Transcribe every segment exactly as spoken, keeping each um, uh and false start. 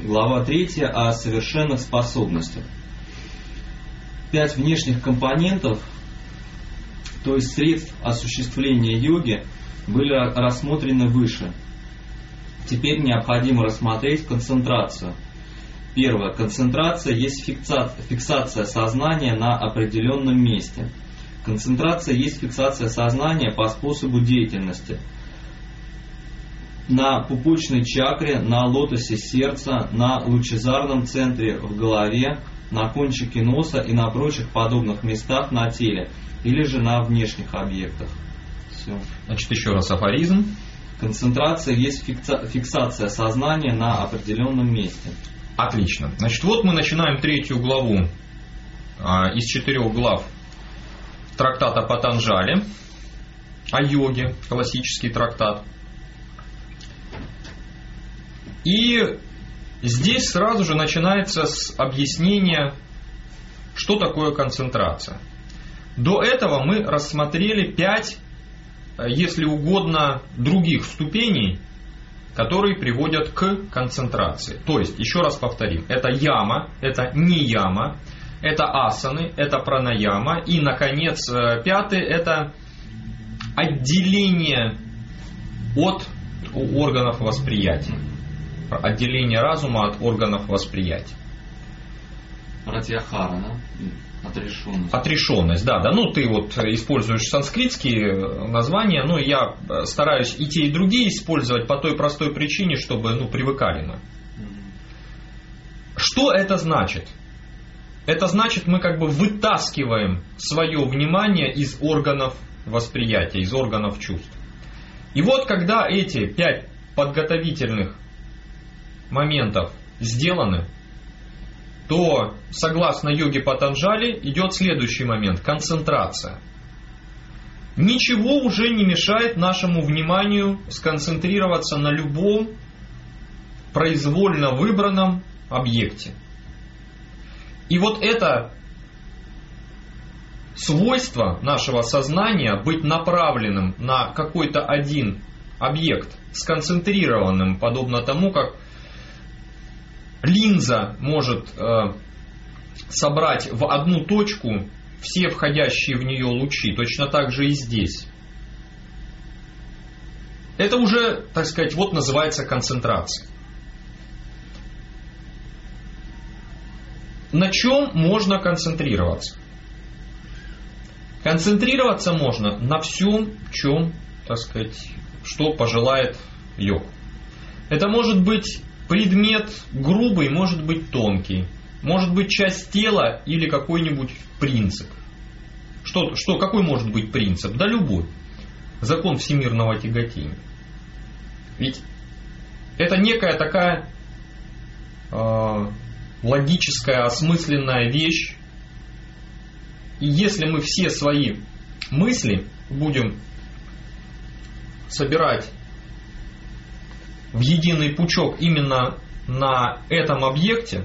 Глава третья о совершенных способностях. Пять внешних компонентов, то есть средств осуществления йоги, были рассмотрены выше. Теперь необходимо рассмотреть концентрацию. Первое. Концентрация есть фиксация сознания на определенном месте. Концентрация есть фиксация сознания по способу деятельности. На пупочной чакре, на лотосе сердца, на лучезарном центре в голове, на кончике носа и на прочих подобных местах на теле, или же на внешних объектах. Все. Значит, еще раз афоризм. Концентрация есть фикса- фиксация сознания на определенном месте. Отлично. Значит, вот мы начинаем третью главу а, из четырех глав трактата Патанджали о йоге, классический трактат. И здесь сразу же начинается с объяснения, что такое концентрация. До этого мы рассмотрели пять, если угодно, других ступеней, которые приводят к концентрации. То есть, еще раз повторим, это яма, это нияма, это асаны, это пранаяма. И, наконец, пятый, это отделение от органов восприятия. Отделение разума от органов восприятия. Пратьяхара, да? Отрешенность. Отрешенность, да, да. Ну, ты вот используешь санскритские названия, но я стараюсь и те, и другие использовать по той простой причине, чтобы, ну, привыкали мы. Mm-hmm. Что это значит? Это значит, мы как бы вытаскиваем свое внимание из органов восприятия, из органов чувств. И вот когда эти пять подготовительных моментов сделаны, то, согласно йоге Патанджали, идет следующий момент – концентрация. Ничего уже не мешает нашему вниманию сконцентрироваться на любом произвольно выбранном объекте. И вот это свойство нашего сознания быть направленным на какой-то один объект, сконцентрированным, подобно тому, как линза может э, собрать в одну точку все входящие в нее лучи. Точно так же и здесь. Это уже, так сказать, вот называется концентрация. На чем можно концентрироваться? Концентрироваться можно на всем, чем, так сказать, что пожелает йог. Это может быть предмет грубый, может быть тонкий, может быть часть тела или какой-нибудь принцип. Что, что, какой может быть принцип? Да любой. Закон всемирного тяготения. Ведь это некая такая э, логическая, осмысленная вещь. И если мы все свои мысли будем собирать в единый пучок именно на этом объекте,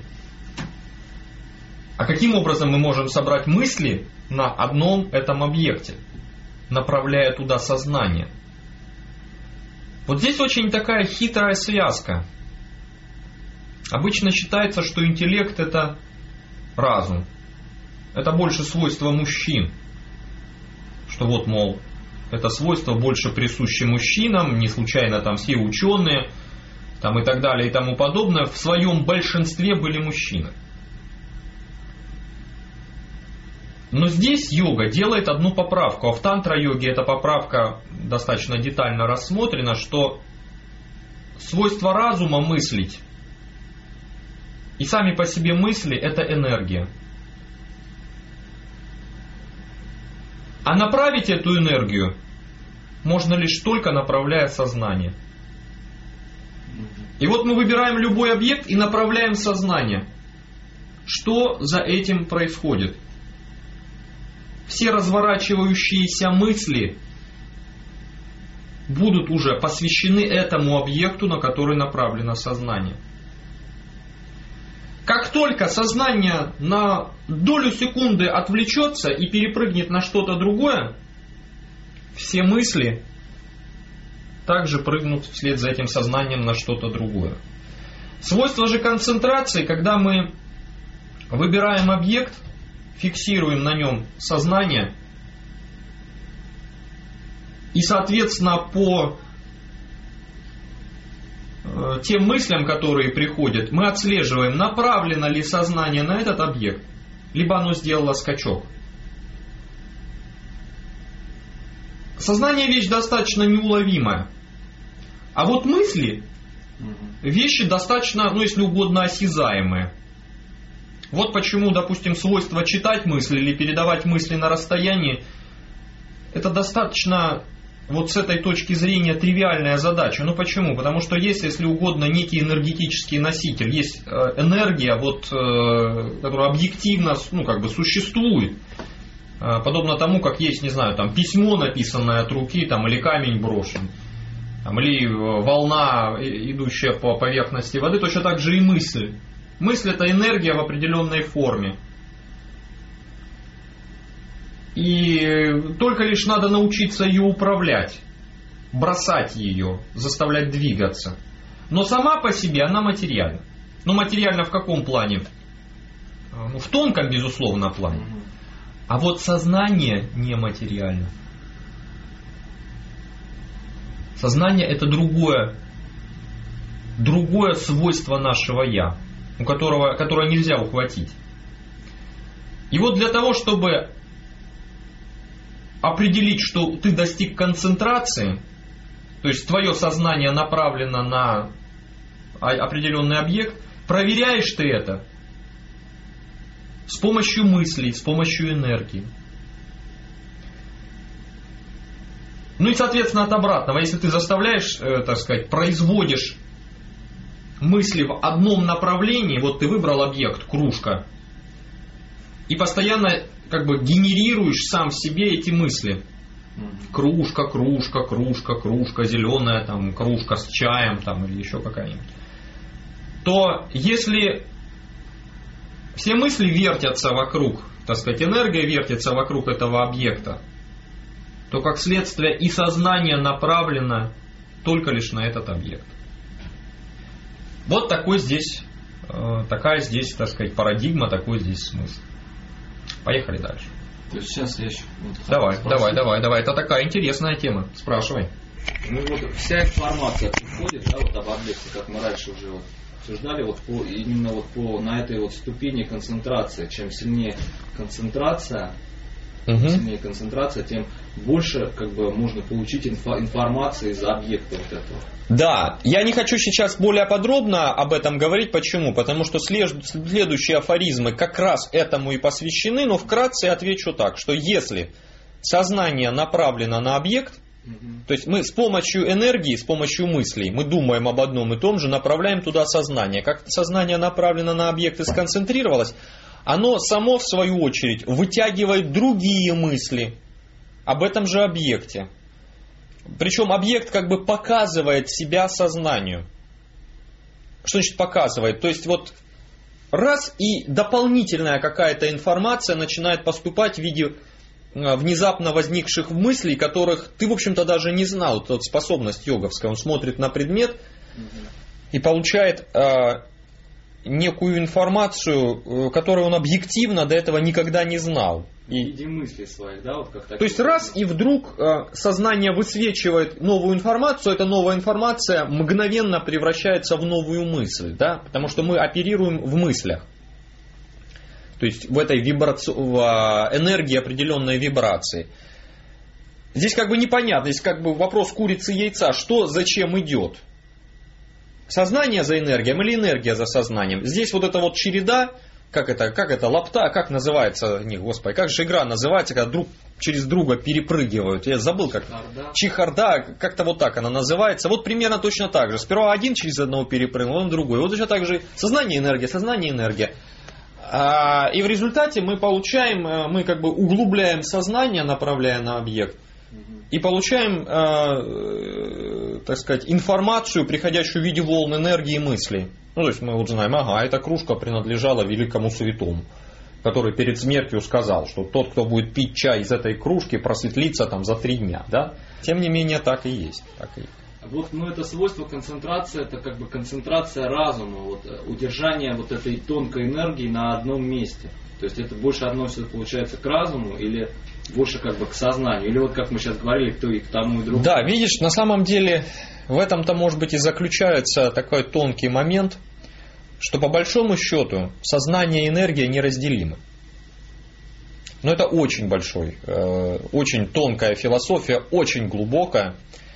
а каким образом мы можем собрать мысли на одном этом объекте, направляя туда сознание? Вот здесь очень такая хитрая связка. Обычно считается, что интеллект — это разум. Это больше свойство мужчин. Что вот, мол, это свойство больше присуще мужчинам, не случайно там все ученые там и так далее и тому подобное в своем большинстве были мужчины. Но здесь йога делает одну поправку, а в тантра-йоге эта поправка достаточно детально рассмотрена, что свойство разума мыслить и сами по себе мысли — это энергия. А направить эту энергию можно лишь только направляя сознание. И вот мы выбираем любой объект и направляем сознание. Что за этим происходит? Все разворачивающиеся мысли будут уже посвящены этому объекту, на который направлено сознание. Как только сознание на долю секунды отвлечется и перепрыгнет на что-то другое, все мысли также прыгнут вслед за этим сознанием на что-то другое. Свойство же концентрации, когда мы выбираем объект, фиксируем на нем сознание, и, соответственно, по э, тем мыслям, которые приходят, мы отслеживаем, направлено ли сознание на этот объект, либо оно сделало скачок. Сознание вещь достаточно неуловимая. А вот мысли вещи достаточно, ну если угодно, осязаемые. Вот почему, допустим, свойство читать мысли или передавать мысли на расстоянии, это достаточно, вот с этой точки зрения, тривиальная задача. Ну почему? Потому что есть, если угодно, некий энергетический носитель, есть энергия, вот, которая объективно, ну, как бы существует. Подобно тому, как есть, не знаю, там, письмо, написанное от руки, там, или камень брошен, там, или волна, идущая по поверхности воды, точно так же и мысль. Мысль — это энергия в определенной форме. И только лишь надо научиться ее управлять, бросать ее, заставлять двигаться. Но сама по себе она материальна. Но материальна в каком плане? Ну, в тонком, безусловно, плане. А вот сознание нематериально. Сознание — это другое, другое свойство нашего «я», у которого, которое нельзя ухватить. И вот для того, чтобы определить, что ты достиг концентрации, то есть твое сознание направлено на определенный объект, проверяешь ты это с помощью мыслей, с помощью энергии. Ну и, соответственно, от обратного, если ты заставляешь, э, так сказать, производишь мысли в одном направлении, вот ты выбрал объект, кружка, и постоянно как бы генерируешь сам в себе эти мысли. Кружка, кружка, кружка, кружка, зеленая, там, кружка с чаем, там, или еще какая-нибудь. То если все мысли вертятся вокруг, так сказать, энергия вертится вокруг этого объекта, то как следствие и сознание направлено только лишь на этот объект. Вот такой здесь, такая здесь, так сказать, парадигма, такой здесь смысл. Поехали дальше. То есть сейчас я еще... Вот, давай, спрошу. давай, давай, давай. Это такая интересная тема. Спрашивай. Ну вот вся информация приходит, да, вот об объекте, как мы раньше уже вот обсуждали, вот по, именно вот по, на этой вот ступени концентрации. Чем сильнее концентрация, Угу. чем сильнее концентрация, тем больше как бы можно получить инфо, информации из объекта вот этого. Да, я не хочу сейчас более подробно об этом говорить. Почему? Потому что след, следующие афоризмы как раз этому и посвящены, но вкратце я отвечу так, что если сознание направлено на объект, угу. то есть мы с помощью энергии, с помощью мыслей, мы думаем об одном и том же, направляем туда сознание. Как сознание направлено на объект и сконцентрировалось, оно само, в свою очередь, вытягивает другие мысли об этом же объекте. Причем объект как бы показывает себя сознанию. Что значит показывает? То есть вот раз и дополнительная какая-то информация начинает поступать в виде внезапно возникших мыслей, которых ты, в общем-то, даже не знал. Это вот способность йоговская. Он смотрит на предмет и получает э, некую информацию, которую он объективно до этого никогда не знал. И... в виде мыслей своих, да? Вот как То есть раз и вдруг э, сознание высвечивает новую информацию, эта новая информация мгновенно превращается в новую мысль, да? Потому что мы оперируем в мыслях. То есть в этой вибраци... в энергии определенной вибрации. Здесь как бы непонятно, здесь как бы вопрос курицы и яйца, что зачем идет? Сознание за энергией или энергия за сознанием? Здесь вот эта вот череда, как это, как это, лапта, как называется, не, господи, как же игра называется, когда друг через друга перепрыгивают, я забыл как, чехарда, чехарда, как-то вот так она называется, вот примерно точно так же, сперва один через одного перепрыгнул, он другой, вот точно так же сознание, энергия, сознание, энергия. А, и в результате мы получаем, мы как бы углубляем сознание, направляя на объект, и получаем, э, так сказать, информацию, приходящую в виде волн энергии и мыслей. Ну, то есть мы вот знаем, ага, эта кружка принадлежала великому святому, который перед смертью сказал, что тот, кто будет пить чай из этой кружки, просветлится там за три дня. Да? Тем не менее, так и есть. Так и есть. Вот, ну, это свойство концентрации, это как бы концентрация разума, вот, удержание вот этой тонкой энергии на одном месте. То есть это больше относится, получается, к разуму или больше как бы к сознанию? Или вот как мы сейчас говорили, кто и к тому, и другому? Да, видишь, на самом деле в этом-то, может быть, и заключается такой тонкий момент, что по большому счету сознание и энергия неразделимы. Но это очень большой, очень тонкая философия, очень глубокая.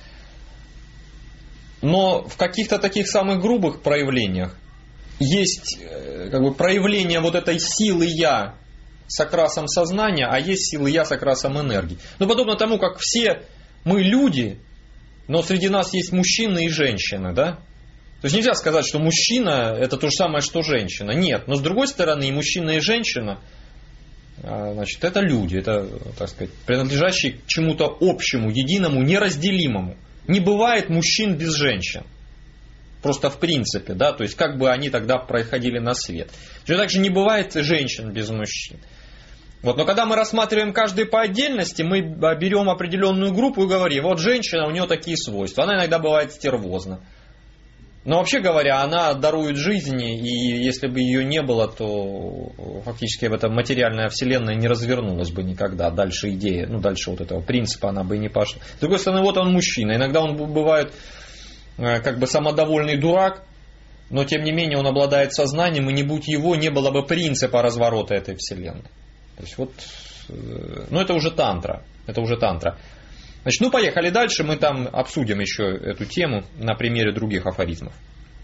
Но в каких-то таких самых грубых проявлениях есть как бы проявление вот этой силы «я» с окрасом сознания, а есть силы «я» с окрасом энергии. Ну, подобно тому, как все мы люди, но среди нас есть мужчины и женщины, да? То есть нельзя сказать, что мужчина это то же самое, что женщина. Нет, но с другой стороны, и мужчина, и женщина, значит, это люди, это, так сказать, принадлежащие к чему-то общему, единому, неразделимому. Не бывает мужчин без женщин. Просто в принципе, да, то есть как бы они тогда проходили на свет. Точно так же не бывает женщин без мужчин. Вот, но когда мы рассматриваем каждый по отдельности, мы берем определенную группу и говорим, вот женщина, у нее такие свойства. Она иногда бывает стервозна. Но вообще говоря, она дарует жизни, и если бы ее не было, то фактически в этом материальная вселенная не развернулась бы никогда. Дальше идея, ну дальше вот этого принципа она бы и не пошла. С другой стороны, вот он мужчина. Иногда он бывает как бы самодовольный дурак, но тем не менее он обладает сознанием, и не будь его, не было бы принципа разворота этой вселенной. То есть вот, ну это уже тантра, это уже тантра. Значит, ну поехали дальше, мы там обсудим еще эту тему на примере других афоризмов.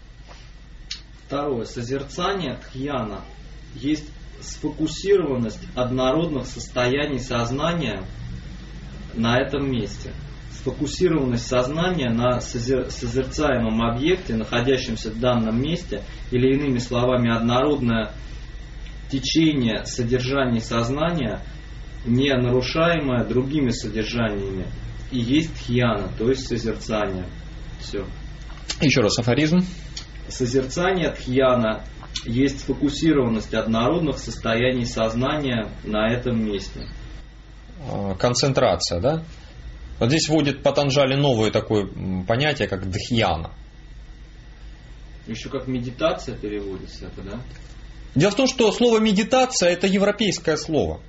Второе. Созерцание дхьяна есть сфокусированность однородных состояний сознания на этом месте. Сфокусированность сознания на созер... созерцаемом объекте, находящемся в данном месте, или иными словами, однородное течение содержаний сознания, не нарушаемое другими содержаниями, и есть дхьяна, то есть созерцание. Все. Еще раз афоризм. Созерцание дхьяна есть сфокусированность однородных состояний сознания на этом месте. Концентрация, да? Вот здесь вводит Патанджали новое такое понятие, как дхьяна. Еще как медитация переводится это, да? Дело в том, что слово медитация это европейское слово.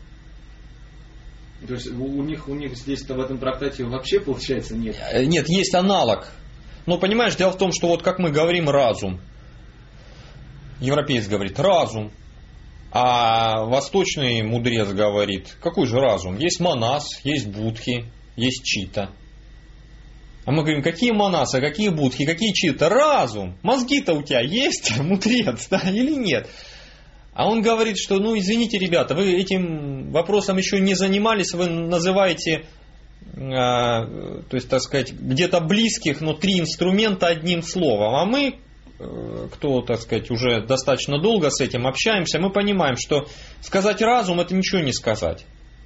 То есть у них, у них здесь-то в этом трактате вообще получается нет? Нет, есть аналог. Но понимаешь, дело в том, что вот как мы говорим разум. Европеец говорит разум. А восточный мудрец говорит, какой же разум? Есть манас, есть будхи, есть чита. А мы говорим, какие манасы, какие будхи, какие чита? Разум. Мозги-то у тебя есть, мудрец, да, или нет? А он говорит, что, ну, извините, ребята, вы этим вопросом еще не занимались, вы называете, э, то есть, так сказать, где-то близких, но три инструмента одним словом. А мы, э, кто, так сказать, уже достаточно долго с этим общаемся, мы понимаем, что сказать разум, это ничего не сказать.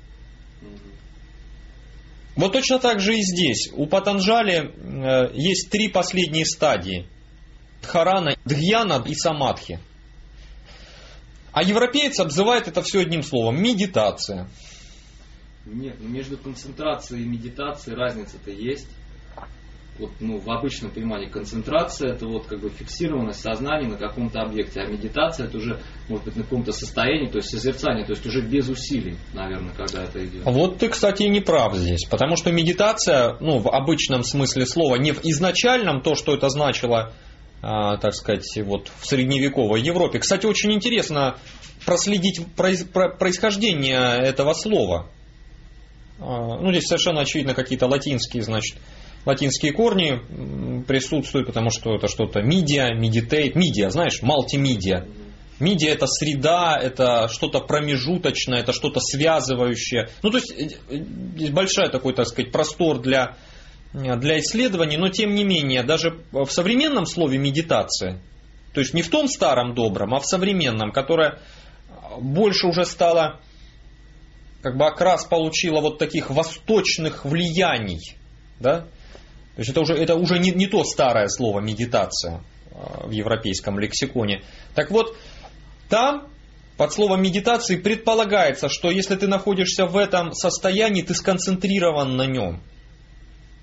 Вот точно так же и здесь. У Патанджали э, есть три последние стадии. Дхарана, дхьяна и самадхи. А европеец обзывает это все одним словом. Медитация. Нет, ну между концентрацией и медитацией разница-то есть. Вот, ну, в обычном понимании концентрация это вот как бы фиксированность сознания на каком-то объекте, а медитация это уже может быть на каком-то состоянии, то есть созерцание, то есть уже без усилий, наверное, когда это идет. Вот ты, кстати, не прав здесь, потому что медитация, ну, в обычном смысле слова, не в изначальном то, что это значило, а, так сказать, вот в средневековой Европе. Кстати, очень интересно проследить происхождение этого слова. А, ну, здесь совершенно очевидно какие-то латинские, значит, латинские корни присутствуют, потому что это что-то media, meditate, media, знаешь, мультимедиа. Медиа это среда, это что-то промежуточное, это что-то связывающее. Ну, то есть, здесь большой такой, так сказать, простор для, для исследований, но тем не менее, даже в современном слове медитация, то есть не в том старом добром, а в современном, которое больше уже стало, как бы окрас получило вот таких восточных влияний, да? То есть это уже, это уже не, не то старое слово медитация в европейском лексиконе. Так вот, там под словом медитации предполагается, что если ты находишься в этом состоянии, ты сконцентрирован на нем.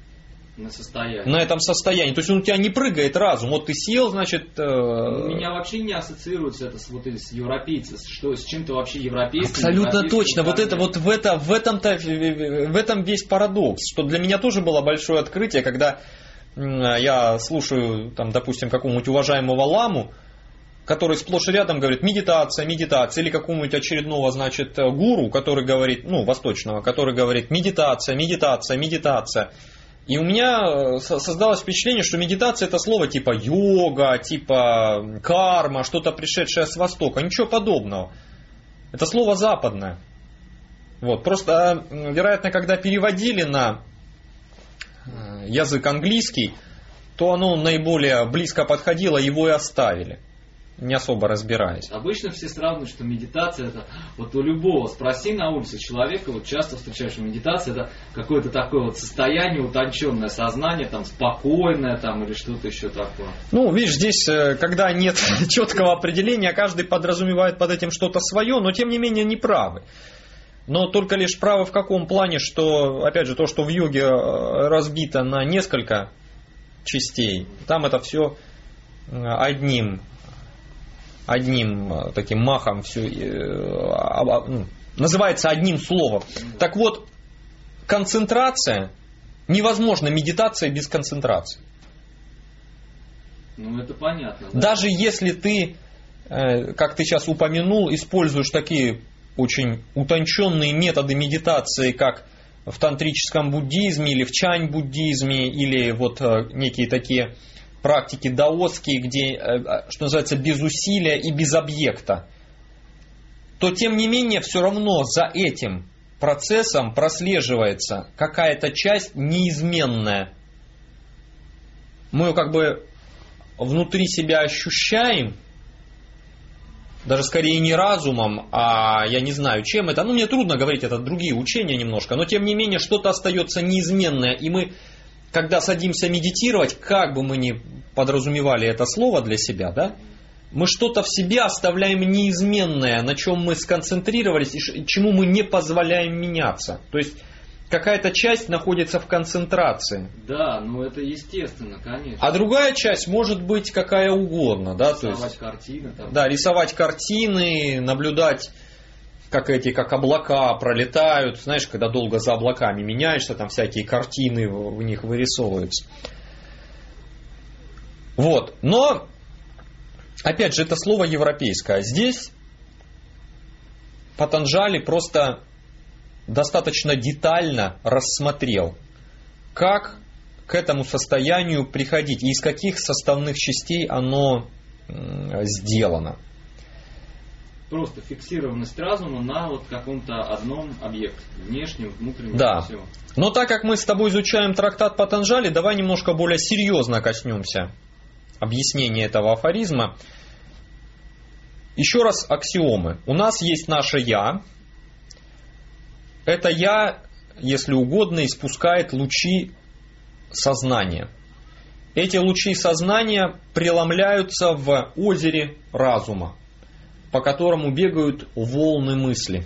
на состояние. На этом состоянии. То есть он у тебя не прыгает разум. Вот ты сел, значит... Э... У меня вообще не ассоциируется это с, вот, с европейцем, что, с чем-то вообще европейским. Абсолютно точно. Вот это вот в, это, в, этом-то, в этом весь парадокс. Что для меня тоже было большое открытие, когда я слушаю, там, допустим, какого-нибудь уважаемого ламу, который сплошь и рядом говорит медитация, медитация, или какого-нибудь очередного, значит, гуру, который говорит, ну, восточного, который говорит медитация, медитация, медитация. И у меня создалось впечатление, что медитация это слово типа йога, типа карма, что-то пришедшее с Востока. Ничего подобного. Это слово западное. Вот. Просто, вероятно, когда переводили на язык английский, то оно наиболее близко подходило, его и оставили, не особо разбираясь. Обычно все сравнивают, что медитация это, вот у любого, спроси на улице человека, вот часто встречаешь, что медитация это какое-то такое вот состояние, утонченное сознание, там спокойное там или что-то еще такое. Ну, видишь, здесь, когда нет четкого определения, каждый подразумевает под этим что-то свое, но тем не менее не правы. Но только лишь правы в каком плане, что, опять же, то, что в йоге разбито на несколько частей, там это все одним одним таким махом все ну, называется одним словом. Так вот, концентрация, невозможна медитация без концентрации. Ну, это понятно. Да? Даже если ты, как ты сейчас упомянул, используешь такие очень утонченные методы медитации, как в тантрическом буддизме или в чань-буддизме, или вот некие такие практики даосские, где, что называется, без усилия и без объекта, то тем не менее все равно за этим процессом прослеживается какая-то часть неизменная. Мы ее как бы внутри себя ощущаем, даже скорее не разумом, а я не знаю чем это. Ну, мне трудно говорить, это другие учения немножко, но тем не менее что-то остается неизменное, и мы, когда садимся медитировать, как бы мы ни подразумевали это слово для себя, да, мы что-то в себе оставляем неизменное, на чем мы сконцентрировались и чему мы не позволяем меняться. То есть какая-то часть находится в концентрации. Да, ну это естественно, конечно. А другая часть может быть какая угодно. Да, рисовать то есть, картины. Там. Да, рисовать картины, наблюдать, как эти, как облака пролетают. Знаешь, когда долго за облаками меняешься, там всякие картины в них вырисовываются. Вот. Но, опять же, это слово европейское. Здесь Патанджали просто достаточно детально рассмотрел, как к этому состоянию приходить и из каких составных частей оно сделано. Просто фиксированность разума на вот каком-то одном объекте, внешнем, внутреннем. Да. Всего. Но так как мы с тобой изучаем трактат Патанджали, давай немножко более серьезно коснемся объяснения этого афоризма. Еще раз аксиомы. У нас есть наше «я». Это «я», если угодно, испускает лучи сознания. Эти лучи сознания преломляются в озере разума, по которому бегают волны мысли.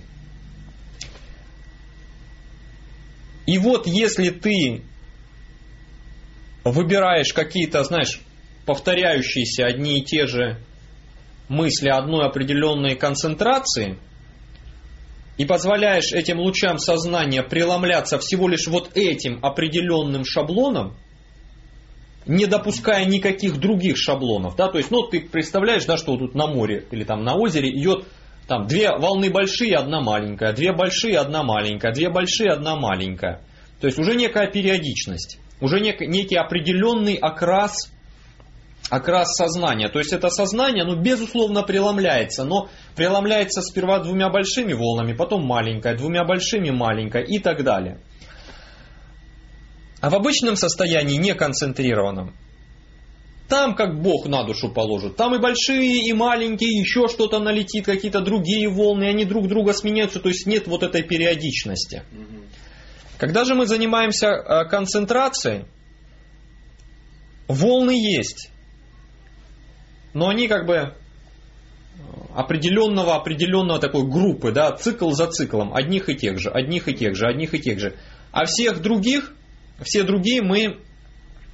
И вот если ты выбираешь какие-то, знаешь, повторяющиеся одни и те же мысли одной определенной концентрации и позволяешь этим лучам сознания преломляться всего лишь вот этим определенным шаблоном, не допуская никаких других шаблонов, да, то есть, ну, ты представляешь, да, что вот тут на море или там на озере идет там две волны большие, одна маленькая, две большие, одна маленькая, две большие, одна маленькая. То есть уже некая периодичность, уже нек, некий определенный окрас, окрас сознания. То есть это сознание, ну, безусловно, преломляется, но преломляется сперва двумя большими волнами, потом маленькая, двумя большими маленькая и так далее. А в обычном состоянии, неконцентрированном, там как Бог на душу положит. Там и большие, и маленькие, еще что-то налетит, какие-то другие волны, они друг друга сменяются, то есть нет вот этой периодичности. Когда же мы занимаемся концентрацией, волны есть, но они как бы определенного, определенного такой группы, да, цикл за циклом, одних и тех же, одних и тех же, одних и тех же. А всех других, все другие мы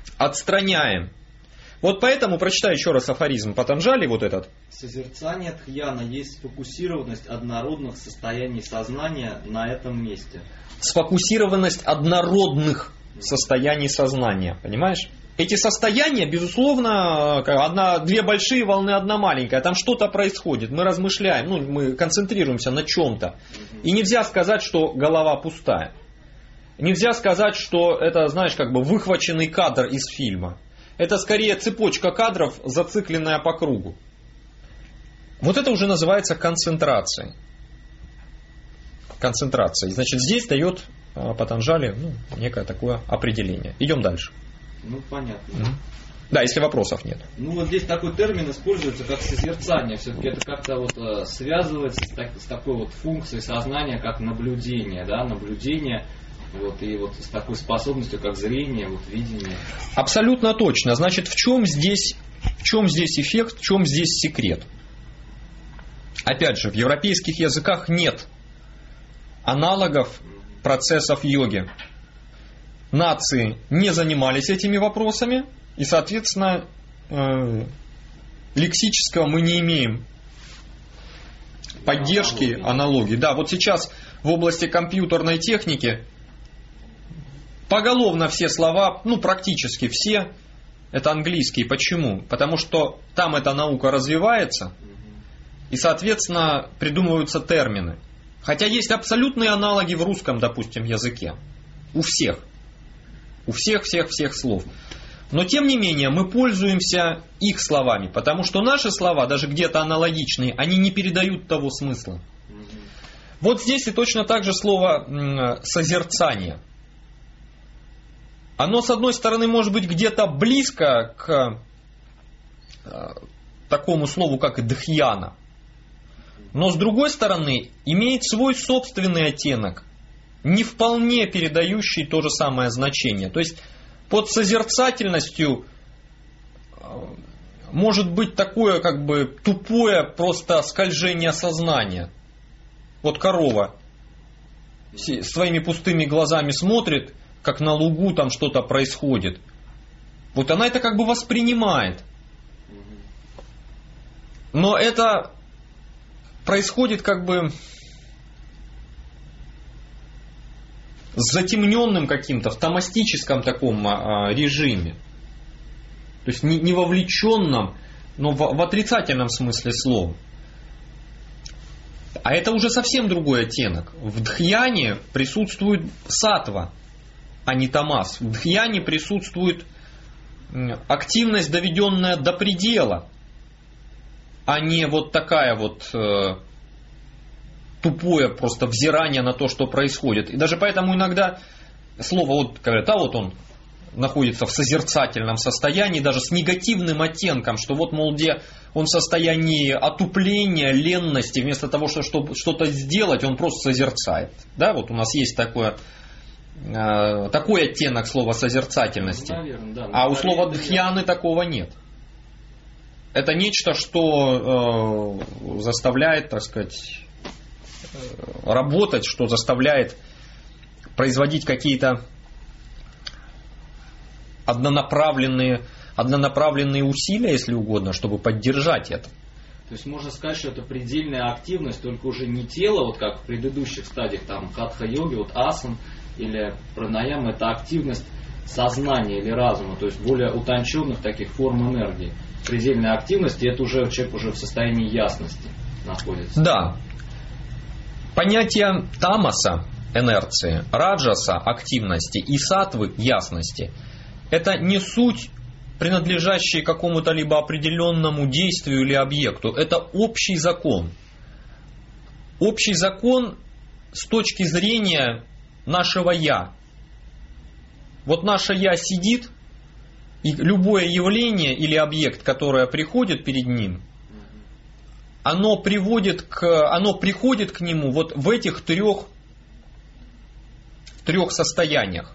отстраняем. Вот поэтому прочитай еще раз афоризм Патанджали, вот этот. Созерцание дхьяна есть сфокусированность однородных состояний сознания на этом месте. Сфокусированность однородных состояний сознания, понимаешь? Эти состояния, безусловно, одна, две большие волны, одна маленькая. Там что-то происходит, мы размышляем, ну, мы концентрируемся на чем-то. И нельзя сказать, что голова пустая. Нельзя сказать, что это, знаешь, как бы выхваченный кадр из фильма. Это скорее цепочка кадров, зацикленная по кругу. Вот это уже называется концентрацией. Концентрацией. Значит, здесь дает Патанджали ну, некое такое определение. Идем дальше. Ну, понятно. Mm-hmm. Да, если вопросов нет. Ну, вот здесь такой термин используется, как созерцание. Все-таки это как-то вот э, связывается с, так, с такой вот функцией сознания, как наблюдение, да, наблюдение, вот, и вот с такой способностью, как зрение, вот, видение. Абсолютно точно. Значит, в чем здесь, в чем здесь эффект, в чем здесь секрет? Опять же, в европейских языках нет аналогов процессов йоги. Нации не занимались этими вопросами, и, соответственно, э, лексического мы не имеем поддержки аналогии. Да, вот сейчас в области компьютерной техники поголовно все слова, ну практически все, это английские. Почему? Потому что там эта наука развивается, и, соответственно, придумываются термины. Хотя есть абсолютные аналоги в русском, допустим, языке. У всех. У всех-всех-всех слов. Но, тем не менее, мы пользуемся их словами, потому что наши слова, даже где-то аналогичные, они не передают того смысла. Вот здесь и точно так же слово «созерцание». Оно, с одной стороны, может быть где-то близко к такому слову, как «дхьяна», но, с другой стороны, имеет свой собственный оттенок, не вполне передающий то же самое значение. То есть под созерцательностью может быть такое как бы тупое просто скольжение сознания. Вот корова своими пустыми глазами смотрит, как на лугу там что-то происходит. Вот она это как бы воспринимает. Но это происходит как бы с затемненным каким-то, в томастическом таком а, режиме. То есть не, не вовлеченном, но в, в отрицательном смысле слова. А это уже совсем другой оттенок. В дхьяне присутствует саттва, а не тамас. В дхьяне присутствует активность, доведенная до предела, а не вот такая вот... Э, тупое просто взирание на то, что происходит. И даже поэтому иногда слово, вот говорят, а вот он находится в созерцательном состоянии, даже с негативным оттенком, что вот, мол, где он в состоянии отупления, ленности, вместо того, чтобы что-то сделать, он просто созерцает. Да, вот у нас есть такое, э, такой оттенок слова созерцательности. Наверное, да, а у слова дхьяны такого нет. Это нечто, что э, заставляет, так сказать, работать, что заставляет производить какие-то однонаправленные, однонаправленные усилия, если угодно, чтобы поддержать это. То есть можно сказать, что это предельная активность, только уже не тело, вот как в предыдущих стадиях, там, хатха-йоги, вот асан или пранаям, это активность сознания или разума, то есть более утонченных таких форм энергии. Предельная активность, и это уже человек уже в состоянии ясности находится. Да. Понятие тамаса, инерции, раджаса, активности, и саттвы, ясности, это не суть, принадлежащие какому-то либо определенному действию или объекту. Это общий закон. Общий закон с точки зрения нашего «я». Вот наше «я» сидит, и любое явление или объект, которое приходит перед ним, оно приводит к, оно приходит к нему вот в этих трех, трех состояниях.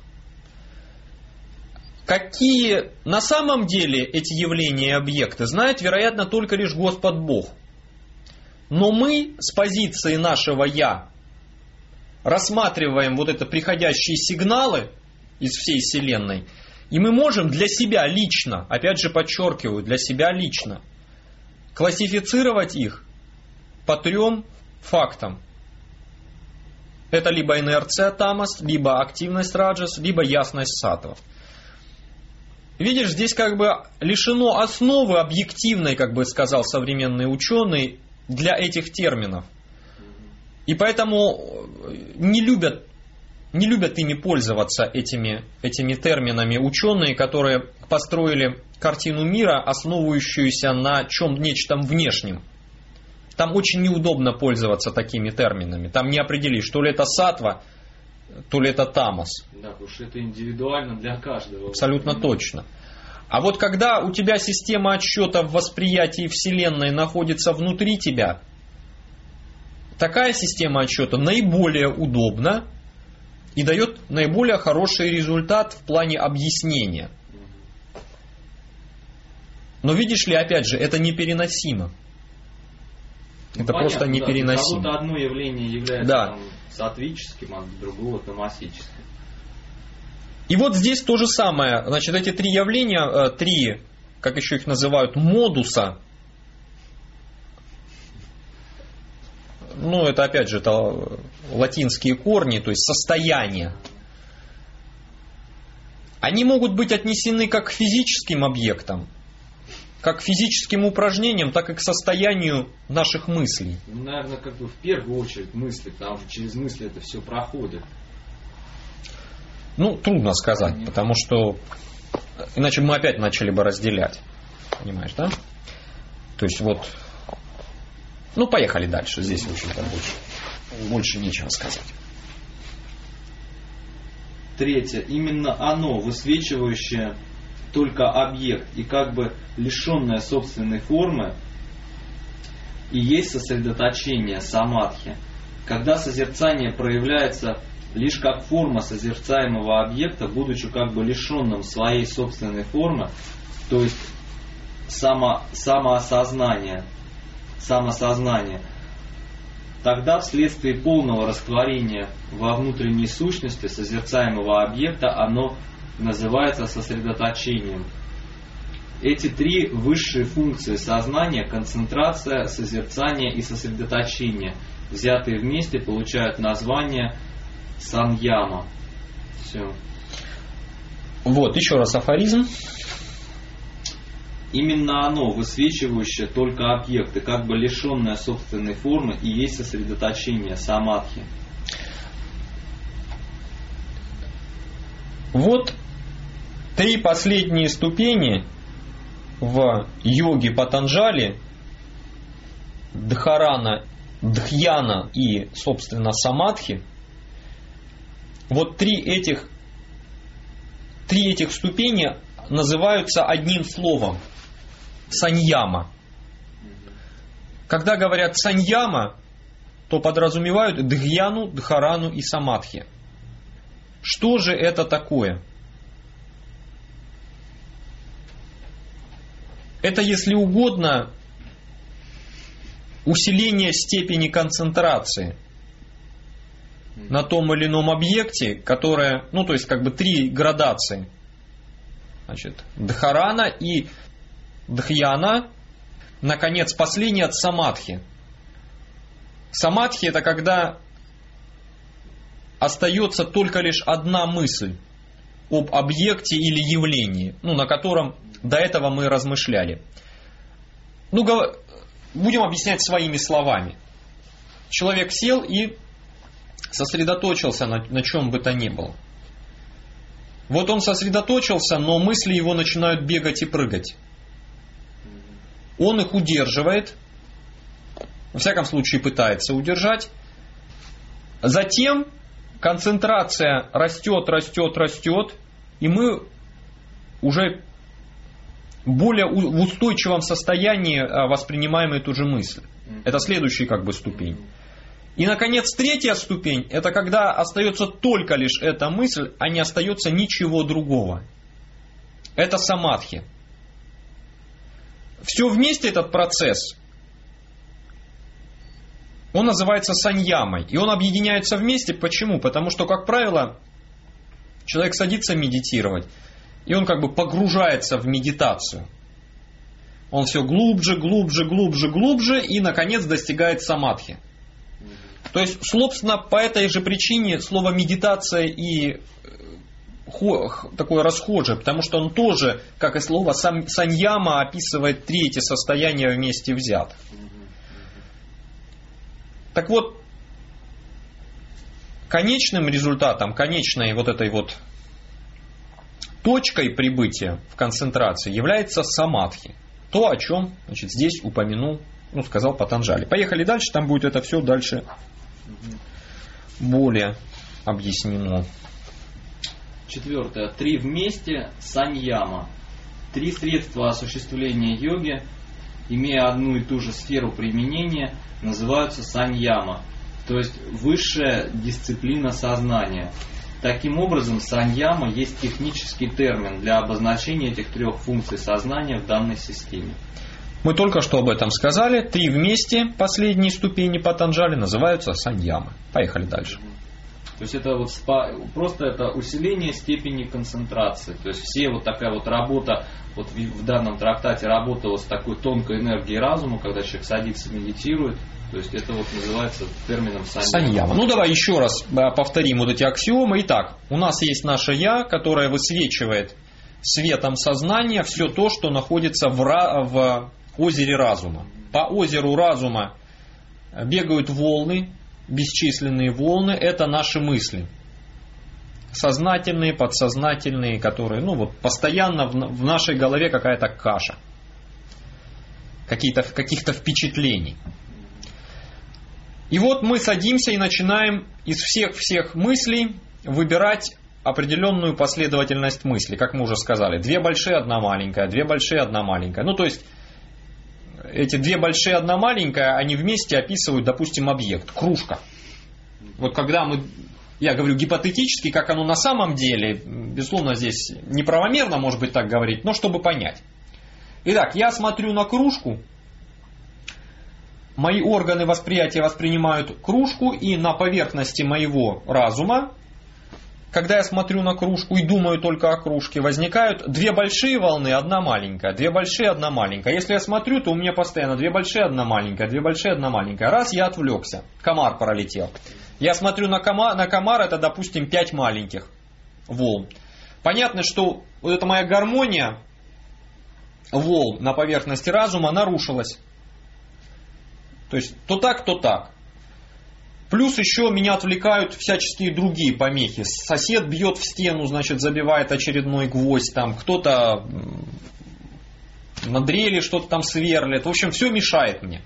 Какие на самом деле эти явления и объекты, знает, вероятно, только лишь Господь Бог. Но мы с позиции нашего «я» рассматриваем вот это приходящие сигналы из всей Вселенной И мы можем для себя лично, опять же подчеркиваю, для себя лично, классифицировать их по трем фактам. Это либо инерция тамас, либо активность раджас, либо ясность саттва. Видишь, здесь как бы лишено основы объективной, как бы сказал современный ученый, для этих терминов. И поэтому не любят, не любят ими пользоваться, этими, этими терминами ученые, которые построили картину мира, основывающуюся на чем нечто внешнем. Там очень неудобно пользоваться такими терминами. Там не определишь, то ли это саттва, то ли это тамас. Да, потому что это индивидуально для каждого. Абсолютно точно. А вот когда у тебя система отсчета в восприятии Вселенной находится внутри тебя, такая система отсчета наиболее удобна и дает наиболее хороший результат в плане объяснения. Но видишь ли, опять же, это непереносимо. Ну, это понятно, просто непереносимо. Да, одно явление является да. там, сатвическим, а другого тамасическим. И вот здесь то же самое. Значит, эти три явления, три, как еще их называют, модуса. Ну, это опять же, это латинские корни, то есть состояния. Они могут быть отнесены как к физическим объектам, как к физическим упражнениям, так и к состоянию наших мыслей. Ну, наверное, как бы в первую очередь мысли, потому что через мысли это все проходит. Ну, трудно сказать, Нет. потому что иначе мы опять начали бы разделять. Понимаешь, да? То есть вот... Ну, поехали дальше. Здесь, в общем-то, больше, больше нечего сказать. Третье. Именно оно, высвечивающее только объект и как бы лишенное собственной формы, и есть сосредоточение самадхи. Когда созерцание проявляется лишь как форма созерцаемого объекта, будучи как бы лишенным своей собственной формы, то есть само, самоосознание, самосознание, тогда вследствие полного растворения во внутренней сущности созерцаемого объекта оно называется сосредоточением. Эти три высшие функции сознания, концентрация, созерцание и сосредоточение, взятые вместе, получают название саньяма. Все. Вот, еще раз афоризм. Именно оно, высвечивающее только объекты, как бы лишенное собственной формы, и есть сосредоточение самадхи. Вот три последние ступени в йоге Патанджали: Дхарана, Дхьяна и, собственно, Самадхи. Вот три этих, три этих ступени называются одним словом – саньяма. Когда говорят саньяма, то подразумевают дхьяну, дхарану и самадхи. Что же это такое? Это, если угодно, усиление степени концентрации на том или ином объекте, которое, ну то есть как бы три градации. Значит, дхарана и дхьяна, наконец, последний от самадхи. Самадхи — это когда остается только лишь одна мысль об объекте или явлении, ну, на котором до этого мы размышляли. Ну, будем объяснять своими словами. Человек сел и сосредоточился на, на чем бы то ни было. Вот он сосредоточился, но мысли его начинают бегать и прыгать. Он их удерживает, во всяком случае пытается удержать. Затем концентрация растет, растет, растет, и мы уже более в устойчивом состоянии воспринимаем эту же мысль. Это следующая как бы ступень. И, наконец, третья ступень — это когда остается только лишь эта мысль, а не остается ничего другого. Это самадхи. Все вместе этот процесс, он называется саньямой. И он объединяется вместе. Почему? Потому что, как правило, человек садится медитировать, и он как бы погружается в медитацию. Он все глубже, глубже, глубже, глубже и, наконец, достигает самадхи. То есть, собственно, по этой же причине слово медитация и такое расхожее, потому что он тоже, как и слово саньяма, описывает три эти состояния вместе взятых. Так вот, конечным результатом, конечной вот этой вот точкой прибытия в концентрации является самадхи. То, о чем, значит, здесь упомянул, ну, сказал Патанджали. Поехали дальше, там будет это все дальше более объяснено. Четвертое. Три вместе саньяма. Три средства осуществления йоги, имея одну и ту же сферу применения, называются саньяма, то есть высшая дисциплина сознания. Таким образом, саньяма есть технический термин для обозначения этих трех функций сознания в данной системе. Мы только что об этом сказали. Три вместе, последние ступени Патанджали, называются саньямы. Поехали дальше. То есть это вот спа, просто это усиление степени концентрации. То есть все вот такая вот работа, вот в, в данном трактате работа вот с такой тонкой энергией разума, когда человек садится, медитирует. То есть это вот называется термином саньяма. саньяма. Ну давай еще раз повторим вот эти аксиомы. Итак, у нас есть наше Я, которое высвечивает светом сознания все то, что находится в, в озере разума. По озеру разума бегают волны, бесчисленные волны, это наши мысли. Сознательные, подсознательные, которые, ну вот, постоянно в нашей голове какая-то каша. Какие-то, каких-то впечатлений. И вот мы садимся и начинаем из всех-всех мыслей выбирать определенную последовательность мыслей, как мы уже сказали. Две большие, одна маленькая, две большие, одна маленькая. Ну, то есть, эти две большие, одна маленькая, они вместе описывают, допустим, объект, кружка. Вот когда мы, я говорю гипотетически, как оно на самом деле, безусловно, здесь неправомерно, может быть, так говорить, но чтобы понять. Итак, я смотрю на кружку, мои органы восприятия воспринимают кружку, и на поверхности моего разума, когда я смотрю на кружку и думаю только о кружке, возникают две большие волны, одна маленькая. Две большие, одна маленькая. Если я смотрю, то у меня постоянно две большие, одна маленькая. Две большие, одна маленькая. Раз, я отвлекся. Комар пролетел. Я смотрю на комар, на комар, это, допустим, пять маленьких волн. Понятно, что вот эта моя гармония волн на поверхности разума нарушилась. То есть, то так, то так. Плюс еще меня отвлекают всяческие другие помехи. Сосед бьет в стену, значит, забивает очередной гвоздь. Там кто-то на дрели что-то там сверлит. В общем, все мешает мне.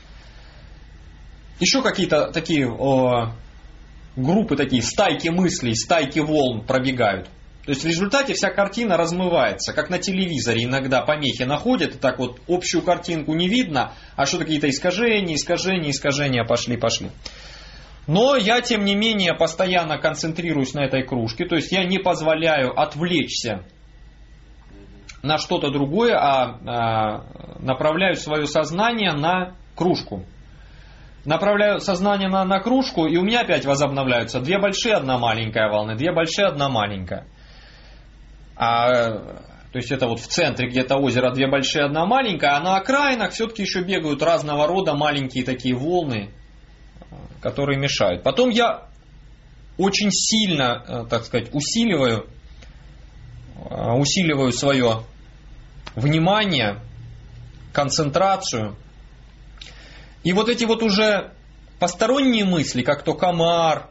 Еще какие-то такие о, группы, такие стайки мыслей, стайки волн пробегают. То есть в результате вся картина размывается. Как на телевизоре иногда помехи находят. И так вот общую картинку не видно. А что-то какие-то искажения, искажения, искажения пошли, пошли. Но я, тем не менее, постоянно концентрируюсь на этой кружке. То есть я не позволяю отвлечься на что-то другое, а, а направляю свое сознание на кружку. Направляю сознание на, на кружку, и у меня опять возобновляются две большие, одна маленькая волны, две большие, одна маленькая. А, то есть это вот в центре где-то озера две большие, одна маленькая, а на окраинах все-таки еще бегают разного рода маленькие такие волны, которые мешают. Потом я очень сильно, так сказать, усиливаю, усиливаю свое внимание, концентрацию. И вот эти вот уже посторонние мысли, как то комар,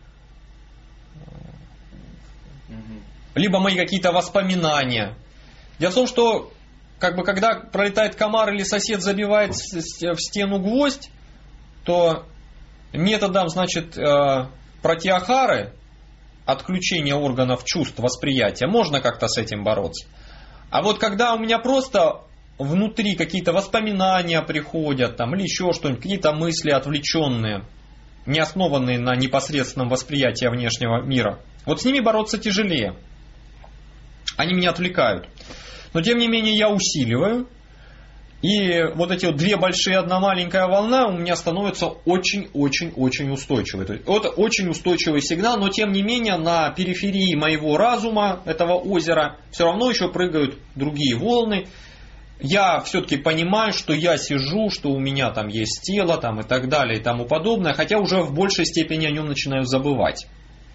либо мои какие-то воспоминания. Дело в том, что как бы, когда пролетает комар или сосед забивает в стену гвоздь, то методом, значит, пратьяхары, отключения органов чувств, восприятия, можно как-то с этим бороться. А вот когда у меня просто внутри какие-то воспоминания приходят, там, или еще что-нибудь, какие-то мысли отвлеченные, не основанные на непосредственном восприятии внешнего мира, вот с ними бороться тяжелее. Они меня отвлекают. Но тем не менее я усиливаю. И вот эти вот две большие, одна маленькая волна у меня становятся очень-очень-очень устойчивой. То есть это очень устойчивый сигнал, но тем не менее на периферии моего разума, этого озера, все равно еще прыгают другие волны. Я все-таки понимаю, что я сижу, что у меня там есть тело там, и так далее и тому подобное, хотя уже в большей степени о нем начинаю забывать.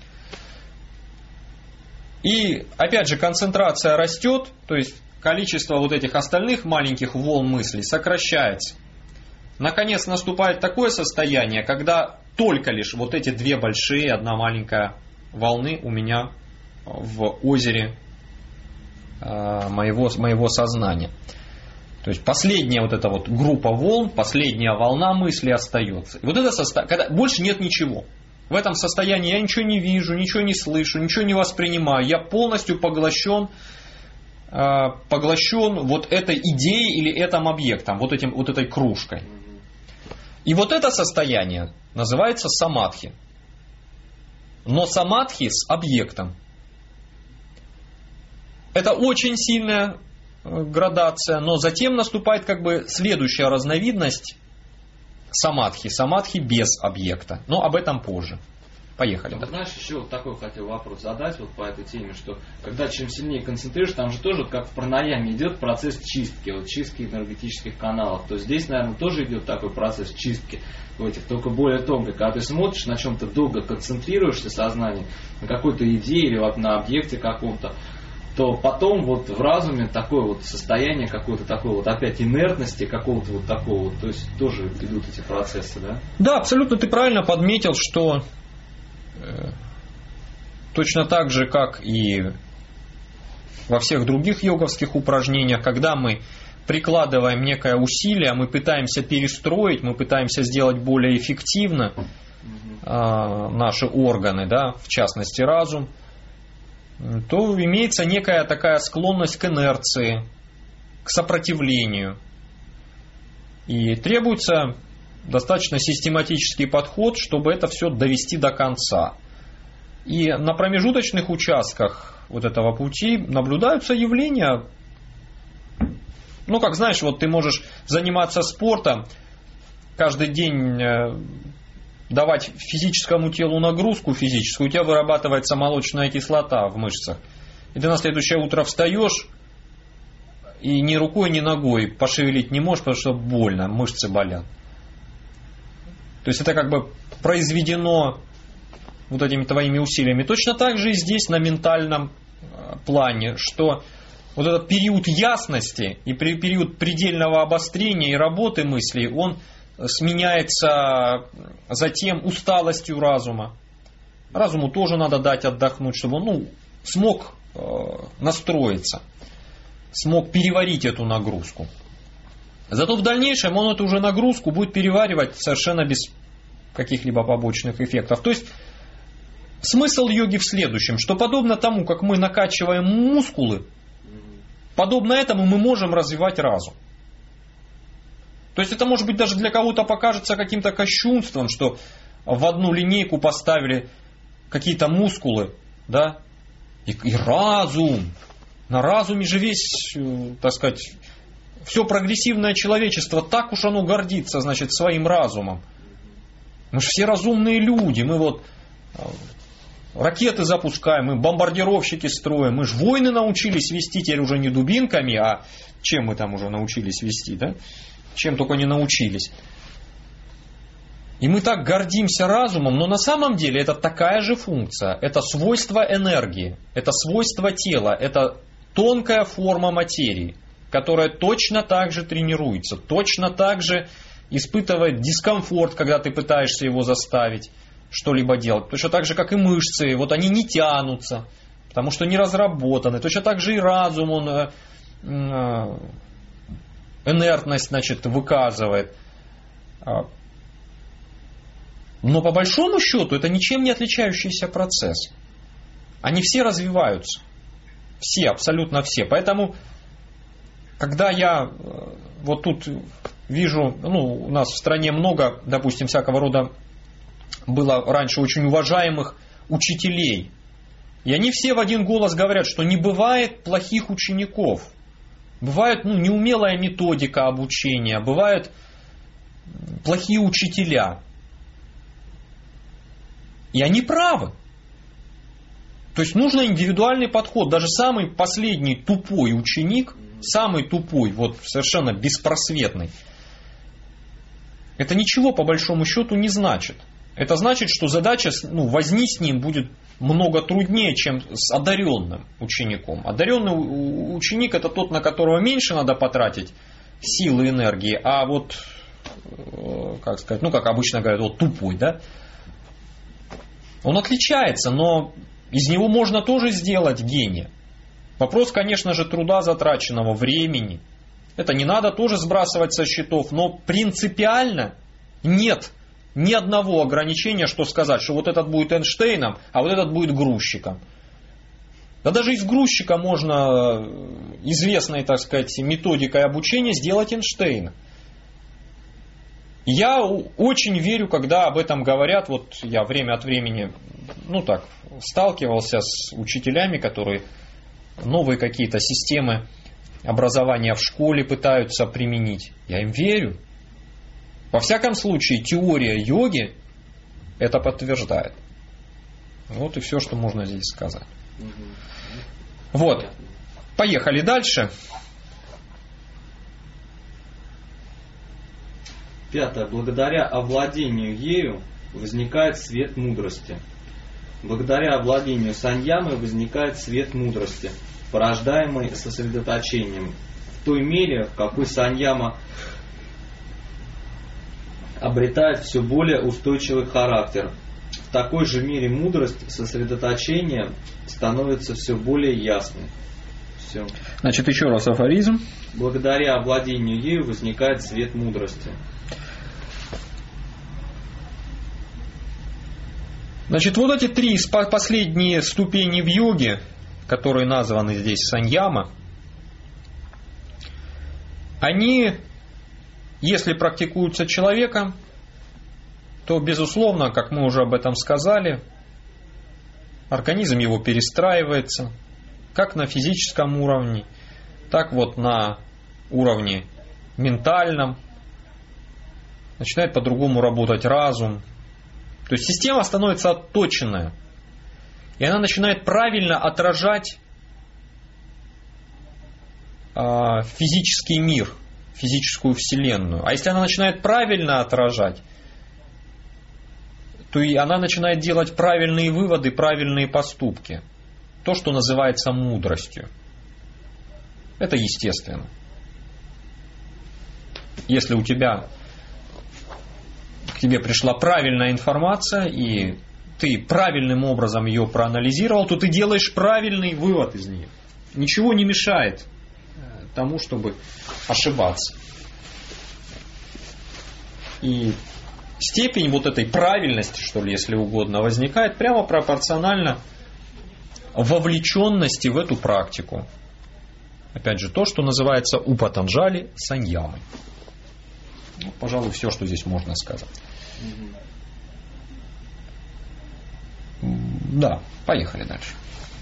И опять же концентрация растет, то есть количество вот этих остальных маленьких волн мыслей сокращается. Наконец наступает такое состояние, когда только лишь вот эти две большие, одна маленькая волны у меня в озере э, моего, моего сознания. То есть последняя вот эта вот группа волн, последняя волна мысли остается. И вот это состояние, когда больше нет ничего. В этом состоянии я ничего не вижу, ничего не слышу, ничего не воспринимаю. Я полностью поглощен, э, поглощен вот этой идеей или этим объектом, вот, этим, вот этой кружкой. И вот это состояние называется самадхи. Но самадхи с объектом. Это очень сильная градация, но затем наступает как бы следующая разновидность самадхи. Самадхи без объекта. Но об этом позже. Поехали. Ну, знаешь, еще вот такой хотел вопрос задать вот по этой теме, что когда чем сильнее концентрируешь, там же тоже как в пранаяме идет процесс чистки, вот чистки энергетических каналов. То здесь, наверное, тоже идет такой процесс чистки в этих, только более тонко. Когда ты смотришь на чем-то долго, концентрируешься сознание, на какой-то идее или вот на объекте каком-то, то потом вот в разуме такое вот состояние какое-то такое вот опять инертности какого-то вот такого вот, то есть тоже идут эти процессы, да? Да, абсолютно ты правильно подметил, что э, точно так же, как и во всех других йоговских упражнениях, когда мы прикладываем некое усилие, мы пытаемся перестроить, мы пытаемся сделать более эффективно э, наши органы, да, в частности разум, то имеется некая такая склонность к инерции, к сопротивлению. И требуется достаточно систематический подход, чтобы это все довести до конца. И на промежуточных участках вот этого пути наблюдаются явления, ну как знаешь, вот ты можешь заниматься спортом, каждый день давать физическому телу нагрузку физическую, у тебя вырабатывается молочная кислота в мышцах. И ты на следующее утро встаешь и ни рукой, ни ногой пошевелить не можешь, потому что больно, мышцы болят. То есть это как бы произведено вот этими твоими усилиями. Точно так же и здесь на ментальном плане, что вот этот период ясности и период предельного обострения и работы мыслей, он сменяется затем усталостью разума. Разуму тоже надо дать отдохнуть, чтобы он ну, смог э, настроиться, смог переварить эту нагрузку. Зато в дальнейшем он эту уже нагрузку будет переваривать совершенно без каких-либо побочных эффектов. То есть смысл йоги в следующем, что подобно тому, как мы накачиваем мускулы, подобно этому мы можем развивать разум. То есть это может быть даже для кого-то покажется каким-то кощунством, что в одну линейку поставили какие-то мускулы, да, и, и разум. На разуме же весь, так сказать, все прогрессивное человечество, так уж оно гордится, значит, своим разумом. Мы же все разумные люди, мы вот ракеты запускаем, мы бомбардировщики строим, мы же войны научились вести, теперь уже не дубинками, а чем мы там уже научились вести, да? Чем только не научились. И мы так гордимся разумом, но на самом деле это такая же функция. Это свойство энергии, это свойство тела, это тонкая форма материи, которая точно так же тренируется, точно так же испытывает дискомфорт, когда ты пытаешься его заставить что-либо делать. Точно так же, как и мышцы, вот они не тянутся, потому что не разработаны. Точно так же и разум, он инертность, значит, выказывает. Но по большому счету это ничем не отличающийся процесс. Они все развиваются. Все, абсолютно все. Поэтому, когда я вот тут вижу, ну, у нас в стране много, допустим, всякого рода было раньше очень уважаемых учителей. И они все в один голос говорят, что не бывает плохих учеников. бывает ну, неумелая методика обучения, бывают плохие учителя. И они правы. То есть нужно индивидуальный подход. Даже самый последний тупой ученик, самый тупой, вот совершенно беспросветный, это ничего по большому счету не значит. Это значит, что задача ну, возни с ним будет много труднее, чем с одаренным учеником. Одаренный ученик это тот, на которого меньше надо потратить силы и энергии, а вот, как сказать, ну как обычно говорят, вот тупой, да? Он отличается, но из него можно тоже сделать гения. Вопрос, конечно же, труда затраченного, времени. Это не надо тоже сбрасывать со счетов, но принципиально нет ни одного ограничения, что сказать, что вот этот будет Эйнштейном, а вот этот будет грузчиком. Да даже из грузчика можно известной, так сказать, методикой обучения сделать Эйнштейна. Я очень верю, когда об этом говорят, вот я время от времени, ну так, сталкивался с учителями, которые новые какие-то системы образования в школе пытаются применить. Я им верю. Во всяком случае, теория йоги это подтверждает. Вот и все, что можно здесь сказать. Вот. Поехали дальше. Пятое. Благодаря овладению ею возникает свет мудрости. Благодаря овладению саньямой возникает свет мудрости, порождаемый сосредоточением. В той мере, в какой саньяма обретает все более устойчивый характер, в такой же мере мудрость сосредоточения становится все более ясной. Все. Значит, еще раз афоризм. Благодаря овладению ею возникает свет мудрости. Значит, вот эти три последние ступени в йоге, которые названы здесь саньяма, они, если практикуются человеком, то, безусловно, как мы уже об этом сказали, организм его перестраивается, как на физическом уровне, так вот на уровне ментальном, начинает по-другому работать разум. То есть система становится отточенная, и она начинает правильно отражать э, физический мир, физическую вселенную. А если она начинает правильно отражать, то и она начинает делать правильные выводы, правильные поступки. То, что называется мудростью. Это естественно. Если у тебя к тебе пришла правильная информация, и ты правильным образом ее проанализировал, то ты делаешь правильный вывод из нее. Ничего не мешает тому, чтобы ошибаться. И степень вот этой правильности, что ли, если угодно, возникает прямо пропорционально вовлеченности в эту практику. Опять же, то, что называется у Патанджали саньямой. Ну, пожалуй, все, что здесь можно сказать. Да, поехали дальше.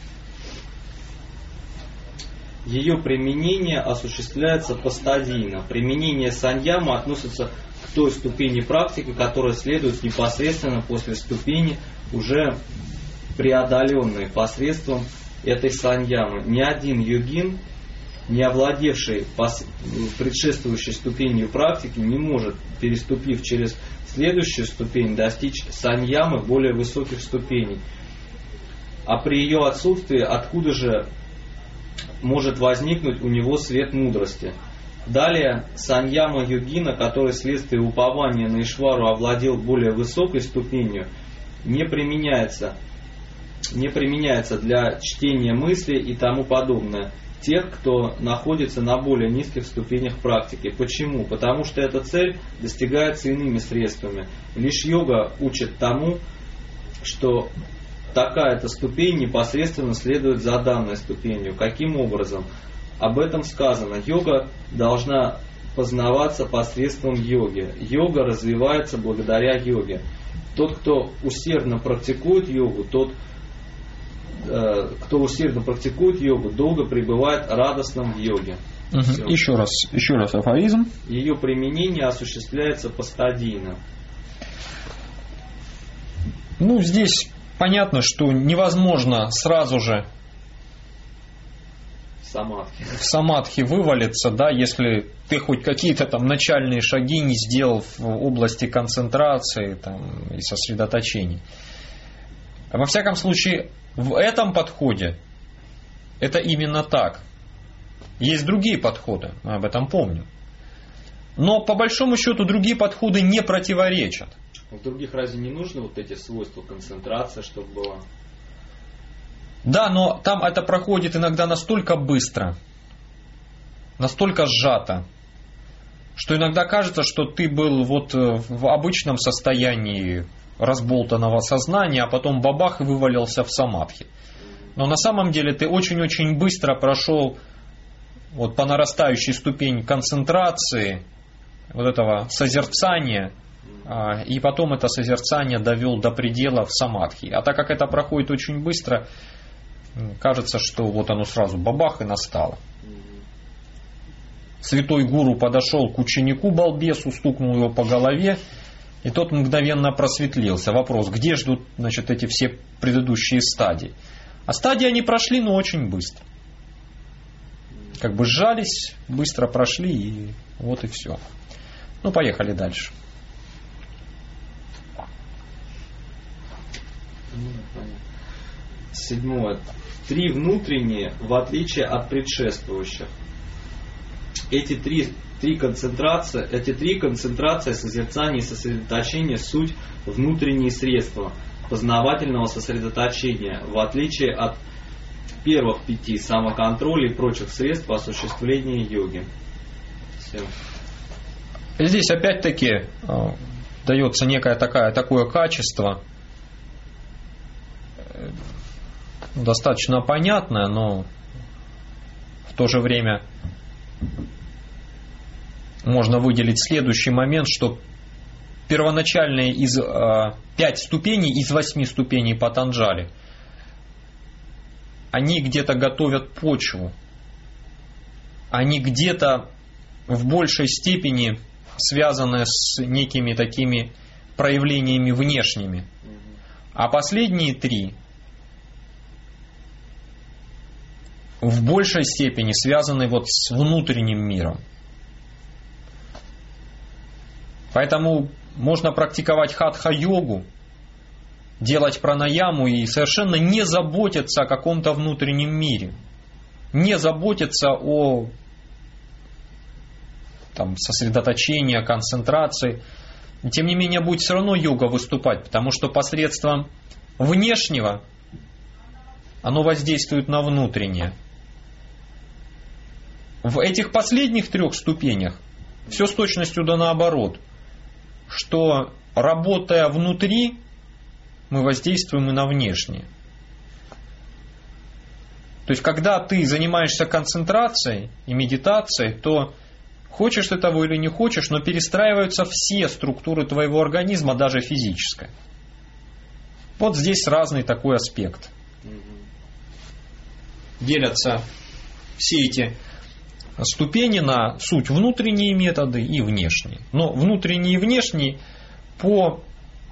Ее применение осуществляется постадийно. Применение саньямы относится к той ступени практики, которая следует непосредственно после ступени, уже преодоленной посредством этой саньямы. Ни один йогин, не овладевший предшествующей ступенью практики, не может, переступив через следующую ступень, достичь саньямы более высоких ступеней. А при ее отсутствии откуда же может возникнуть у него свет мудрости? Далее, саньяма йогина, который вследствие упования на Ишвару овладел более высокой ступенью, не применяется, не применяется для чтения мыслей и тому подобное тех, кто находится на более низких ступенях практики. Почему? Потому что эта цель достигается иными средствами. Лишь йога учит тому, что такая-то ступень непосредственно следует за данной ступенью. Каким образом? Об этом сказано. Йога должна познаваться посредством йоги. Йога развивается благодаря йоге. Тот, кто усердно практикует йогу, тот, кто усердно практикует йогу, долго пребывает радостным в йоге. Угу. Еще раз, еще раз афоризм. Ее применение осуществляется постадийно. Ну, здесь понятно, что невозможно сразу же Самадхи. в самадхи вывалиться, да, если ты хоть какие-то там начальные шаги не сделал в области концентрации там, и сосредоточения. Во всяком случае, в этом подходе это именно так. Есть другие подходы, мы об этом помним. Но по большому счету другие подходы не противоречат. В других разве не нужны вот эти свойства концентрации, чтобы было? Да, но там это проходит иногда настолько быстро, настолько сжато, что иногда кажется, что ты был вот в обычном состоянии разболтанного сознания, а потом бабах и вывалился в самадхи. Но на самом деле ты очень-очень быстро прошел вот по нарастающей ступени концентрации, вот этого созерцания, и потом это созерцание довел до предела в самадхи. А так как это проходит очень быстро, кажется, что вот оно сразу бабах и настало. Святой гуру подошел к ученику балбесу, стукнул его по голове, и тот мгновенно просветлился. Вопрос, где ждут, значит, эти все предыдущие стадии? А стадии они прошли, но очень быстро. Как бы сжались, быстро прошли, и вот и все. Ну, поехали дальше. Седьмое. Три внутренние, в отличие от предшествующих. Эти три, три концентрации, эти три концентрации, созерцания и сосредоточения суть внутренние средства познавательного сосредоточения, в отличие от первых пяти самоконтроля и прочих средств осуществления йоги. Все. Здесь опять-таки э, дается некое такое, такое качество, э, достаточно понятное, но в то же время можно выделить следующий момент, что первоначальные из э, пять ступеней из восьми ступеней Патанджали, они где-то готовят почву, они где-то в большей степени связаны с некими такими проявлениями внешними. А последние три в большей степени связаны вот с внутренним миром. Поэтому можно практиковать хатха-йогу, делать пранаяму и совершенно не заботиться о каком-то внутреннем мире. Не заботиться о там, сосредоточении, концентрации. И, тем не менее, будет все равно йога выступать, потому что посредством внешнего оно воздействует на внутреннее. В этих последних трех ступенях все с точностью да наоборот, что работая внутри, мы воздействуем и на внешнее. То есть, когда ты занимаешься концентрацией и медитацией, то хочешь ты того или не хочешь, но перестраиваются все структуры твоего организма, даже физическая. Вот здесь разный такой аспект. Делятся все эти ступени на суть внутренние методы и внешние. Но внутренние и внешние по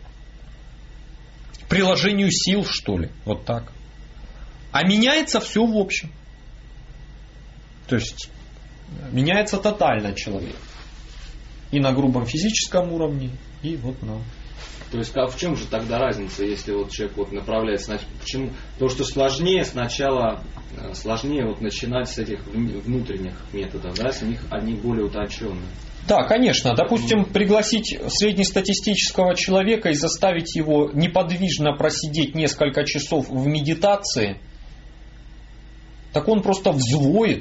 приложению сил, что ли, вот так. А меняется все в общем. То есть меняется тотально человек. И на грубом физическом уровне, и вот на... То есть, а в чем же тогда разница, если вот человек вот направляется, почему? Потому что сложнее сначала, сложнее вот начинать с этих внутренних методов, да, с них они более утонченные. Да, конечно. Допустим, пригласить среднестатистического человека и заставить его неподвижно просидеть несколько часов в медитации, так он просто взвоет.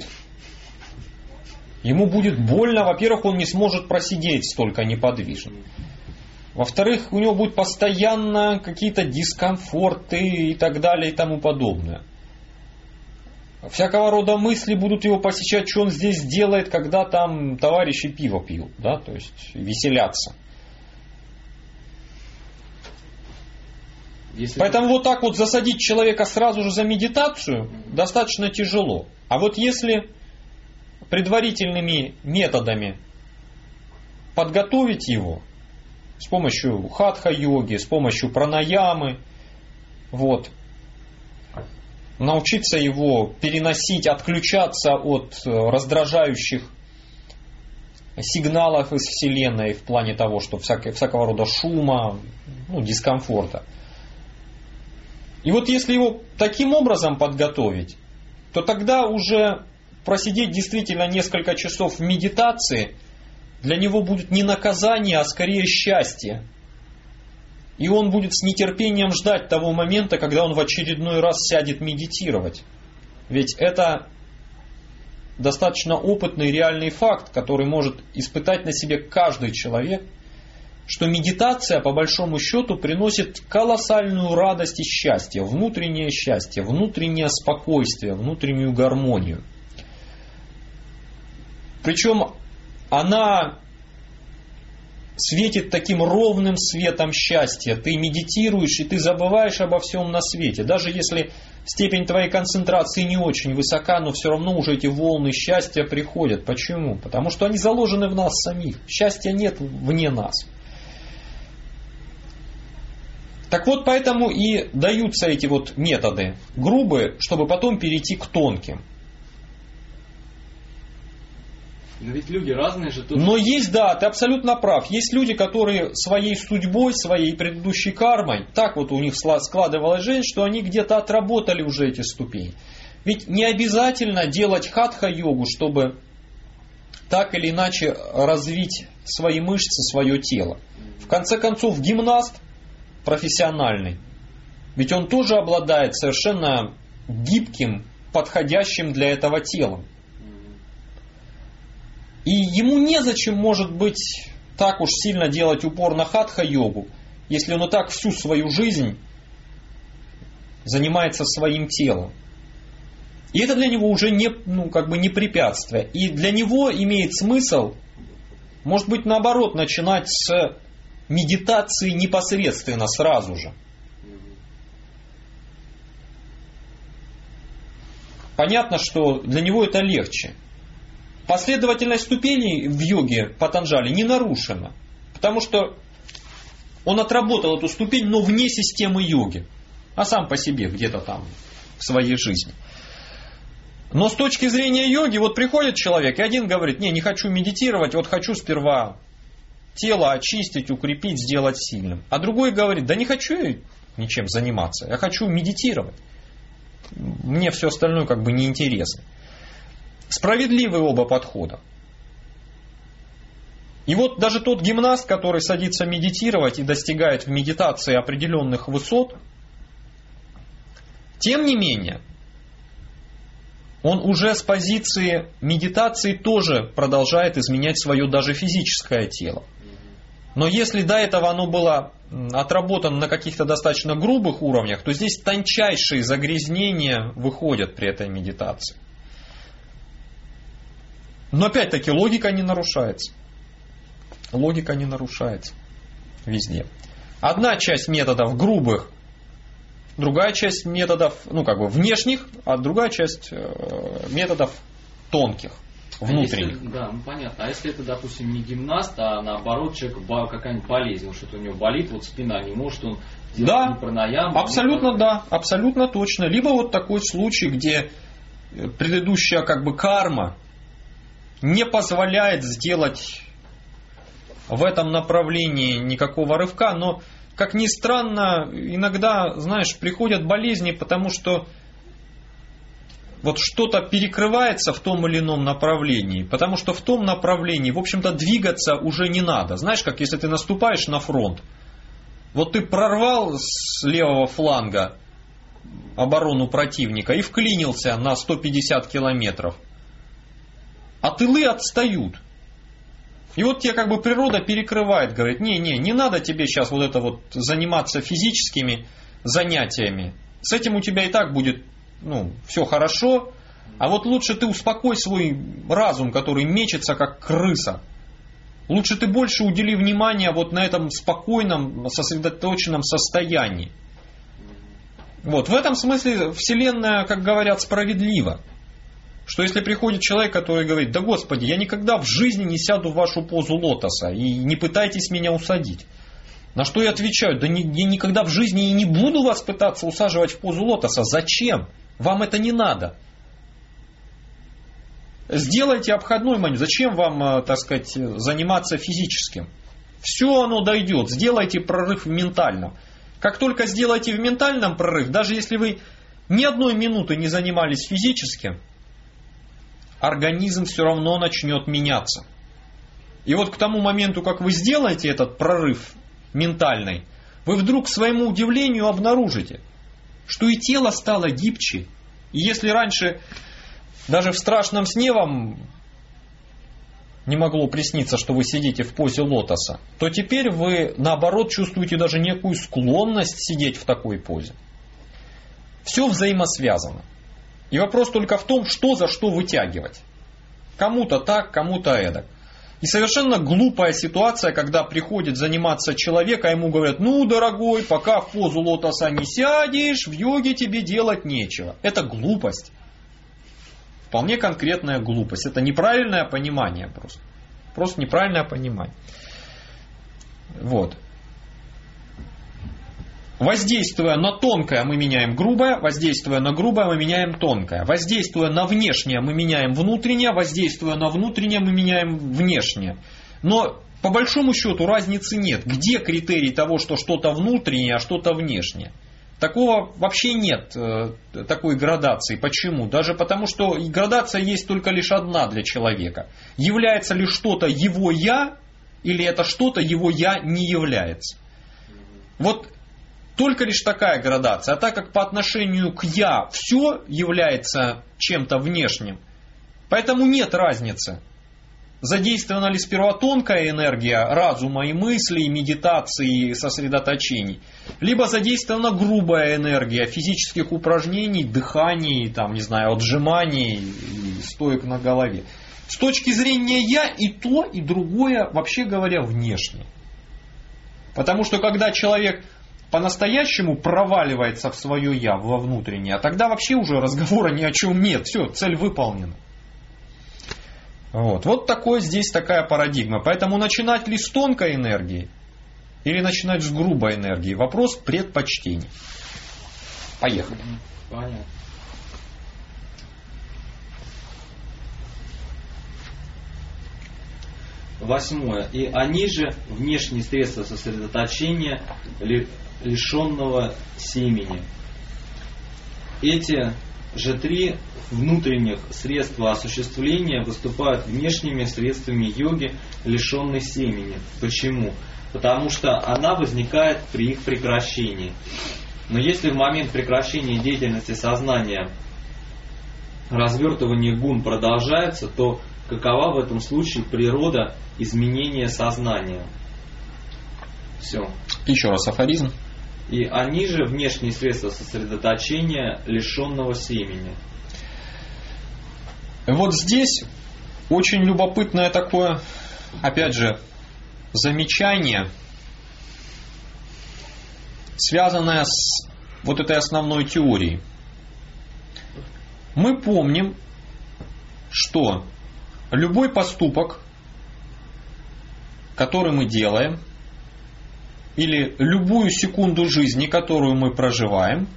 Ему будет больно. Во-первых, он не сможет просидеть столько неподвижно. Во-вторых, у него будут постоянно какие-то дискомфорты и так далее и тому подобное. Всякого рода мысли будут его посещать, что он здесь делает, когда там товарищи пиво пьют, да, то есть веселятся. Если... Поэтому вот так вот засадить человека сразу же за медитацию достаточно тяжело. А вот если предварительными методами подготовить его с помощью хатха-йоги, с помощью пранаямы, вот, научиться его переносить, отключаться от раздражающих сигналов из Вселенной в плане того, что всякого, всякого рода шума, ну, дискомфорта. И вот если его таким образом подготовить, то тогда уже просидеть действительно несколько часов в медитации для него будет не наказание, а скорее счастье. И он будет с нетерпением ждать того момента, когда он в очередной раз сядет медитировать. Ведь это достаточно опытный реальный факт, который может испытать на себе каждый человек, что медитация, по большому счету, приносит колоссальную радость и счастье, внутреннее счастье, внутреннее спокойствие, внутреннюю гармонию. Причем она светит таким ровным светом счастья. Ты медитируешь, и ты забываешь обо всем на свете. Даже если степень твоей концентрации не очень высока, но все равно уже эти волны счастья приходят. Почему? Потому что они заложены в нас самих. Счастья нет вне нас. Так вот, поэтому и даются эти вот методы грубые, чтобы потом перейти к тонким. Но ведь люди разные же тут. Но есть, да, ты абсолютно прав. Есть люди, которые своей судьбой, своей предыдущей кармой, так вот у них складывалась жизнь, что они где-то отработали уже эти ступени. Ведь не обязательно делать хатха-йогу, чтобы так или иначе развить свои мышцы, свое тело. В конце концов, гимнаст профессиональный, ведь он тоже обладает совершенно гибким, подходящим для этого телом. И ему незачем, может быть, так уж сильно делать упор на хатха-йогу, если он и так всю свою жизнь занимается своим телом. И это для него уже не, ну, как бы не препятствие. И для него имеет смысл, может быть, наоборот, начинать с медитации непосредственно, сразу же. Понятно, что для него это легче. Последовательность ступеней в йоге Патанджали не нарушена, потому что он отработал эту ступень, но вне системы йоги, а сам по себе где-то там в своей жизни. Но с точки зрения йоги, вот приходит человек, и один говорит: не, не хочу медитировать, вот хочу сперва тело очистить, укрепить, сделать сильным. А другой говорит: да не хочу я ничем заниматься, я хочу медитировать, мне все остальное как бы неинтересно. Справедливы оба подхода. И вот даже тот гимнаст, который садится медитировать и достигает в медитации определенных высот, тем не менее, он уже с позиции медитации тоже продолжает изменять свое даже физическое тело. Но если до этого оно было отработано на каких-то достаточно грубых уровнях, то здесь тончайшие загрязнения выходят при этой медитации. Но опять-таки логика не нарушается. Логика не нарушается везде. Одна часть методов грубых, другая часть методов, ну как бы внешних, а другая часть методов тонких, внутренних. А если, да, ну понятно. А если это, допустим, не гимнаст, а наоборот человек какая-нибудь болезнь, что-то у него болит, вот спина, не может он делать да, ни пранаяму. Абсолютно ни да, абсолютно точно. Либо вот такой случай, где предыдущая как бы карма не позволяет сделать в этом направлении никакого рывка, но, как ни странно, иногда, знаешь, приходят болезни, потому что вот что-то перекрывается в том или ином направлении, потому что в том направлении, в общем-то, двигаться уже не надо. Знаешь, как если ты наступаешь на фронт, вот ты прорвал с левого фланга оборону противника и вклинился на сто пятьдесят километров. А тылы отстают. И вот тебе как бы природа перекрывает, говорит: не, не, не надо тебе сейчас вот это вот заниматься физическими занятиями. С этим у тебя и так будет, ну, все хорошо. А вот лучше ты успокой свой разум, который мечется как крыса. Лучше ты больше удели внимания вот на этом спокойном, сосредоточенном состоянии. Вот, в этом смысле Вселенная, как говорят, справедлива. Что если приходит человек, который говорит: да Господи, я никогда в жизни не сяду в вашу позу лотоса, и не пытайтесь меня усадить. На что я отвечаю: да не, я никогда в жизни и не буду вас пытаться усаживать в позу лотоса. Зачем? Вам это не надо. Сделайте обходной маневр. Зачем вам, так сказать, заниматься физическим? Все оно дойдет. Сделайте прорыв в ментальном. Как только сделаете в ментальном прорыв, даже если вы ни одной минуты не занимались физическим, организм все равно начнет меняться. И вот к тому моменту, как вы сделаете этот прорыв ментальный, вы вдруг к своему удивлению обнаружите, что и тело стало гибче. И если раньше даже в страшном сне вам не могло присниться, что вы сидите в позе лотоса, то теперь вы, наоборот, чувствуете даже некую склонность сидеть в такой позе. Все взаимосвязано. И вопрос только в том, что за что вытягивать. Кому-то так, кому-то эдак. И совершенно глупая ситуация, когда приходит заниматься человек, а ему говорят: ну, дорогой, пока в позу лотоса не сядешь, в йоге тебе делать нечего. Это глупость. Вполне конкретная глупость. Это неправильное понимание просто. Просто неправильное понимание. Вот. Воздействуя на тонкое, мы меняем грубое. Воздействуя на грубое, мы меняем тонкое. Воздействуя на внешнее, мы меняем внутреннее. Воздействуя на внутреннее, мы меняем внешнее. Но по большому счету разницы нет. Где критерий того, что что-то внутреннее, а что-то внешнее? Такого вообще нет, такой градации. Почему? Даже потому, что градация есть только лишь одна для человека. Является ли что-то его «я», или это что-то его «я» не является. Вот только лишь такая градация. А так как по отношению к «я» все является чем-то внешним, поэтому нет разницы. Задействована ли сперва тонкая энергия разума и мыслей, медитации, сосредоточений, либо задействована грубая энергия физических упражнений, дыханий, там, не знаю, отжиманий и стоек на голове. С точки зрения «я» и то, и другое, вообще говоря, внешне. Потому что когда человек по-настоящему проваливается в свое «я», во внутреннее, тогда вообще уже разговора ни о чем нет. Все, цель выполнена. Вот. Вот такой, здесь такая парадигма. Поэтому начинать ли с тонкой энергии или начинать с грубой энергии? Вопрос предпочтений. Поехали. Понятно. Восьмое. И они же внешние средства сосредоточения лишенного семени. Эти же три внутренних средства осуществления выступают внешними средствами йоги, лишенной семени. Почему? Потому что она возникает при их прекращении. Но если в момент прекращения деятельности сознания развертывание гун продолжается, то какова в этом случае природа изменения сознания? Все. Еще раз афоризм. И они же внешние средства сосредоточения лишенного семени. Вот здесь очень любопытное такое, опять же, замечание, связанное с вот этой основной теорией. Мы помним, что любой поступок, который мы делаем, или любую секунду жизни, которую мы проживаем,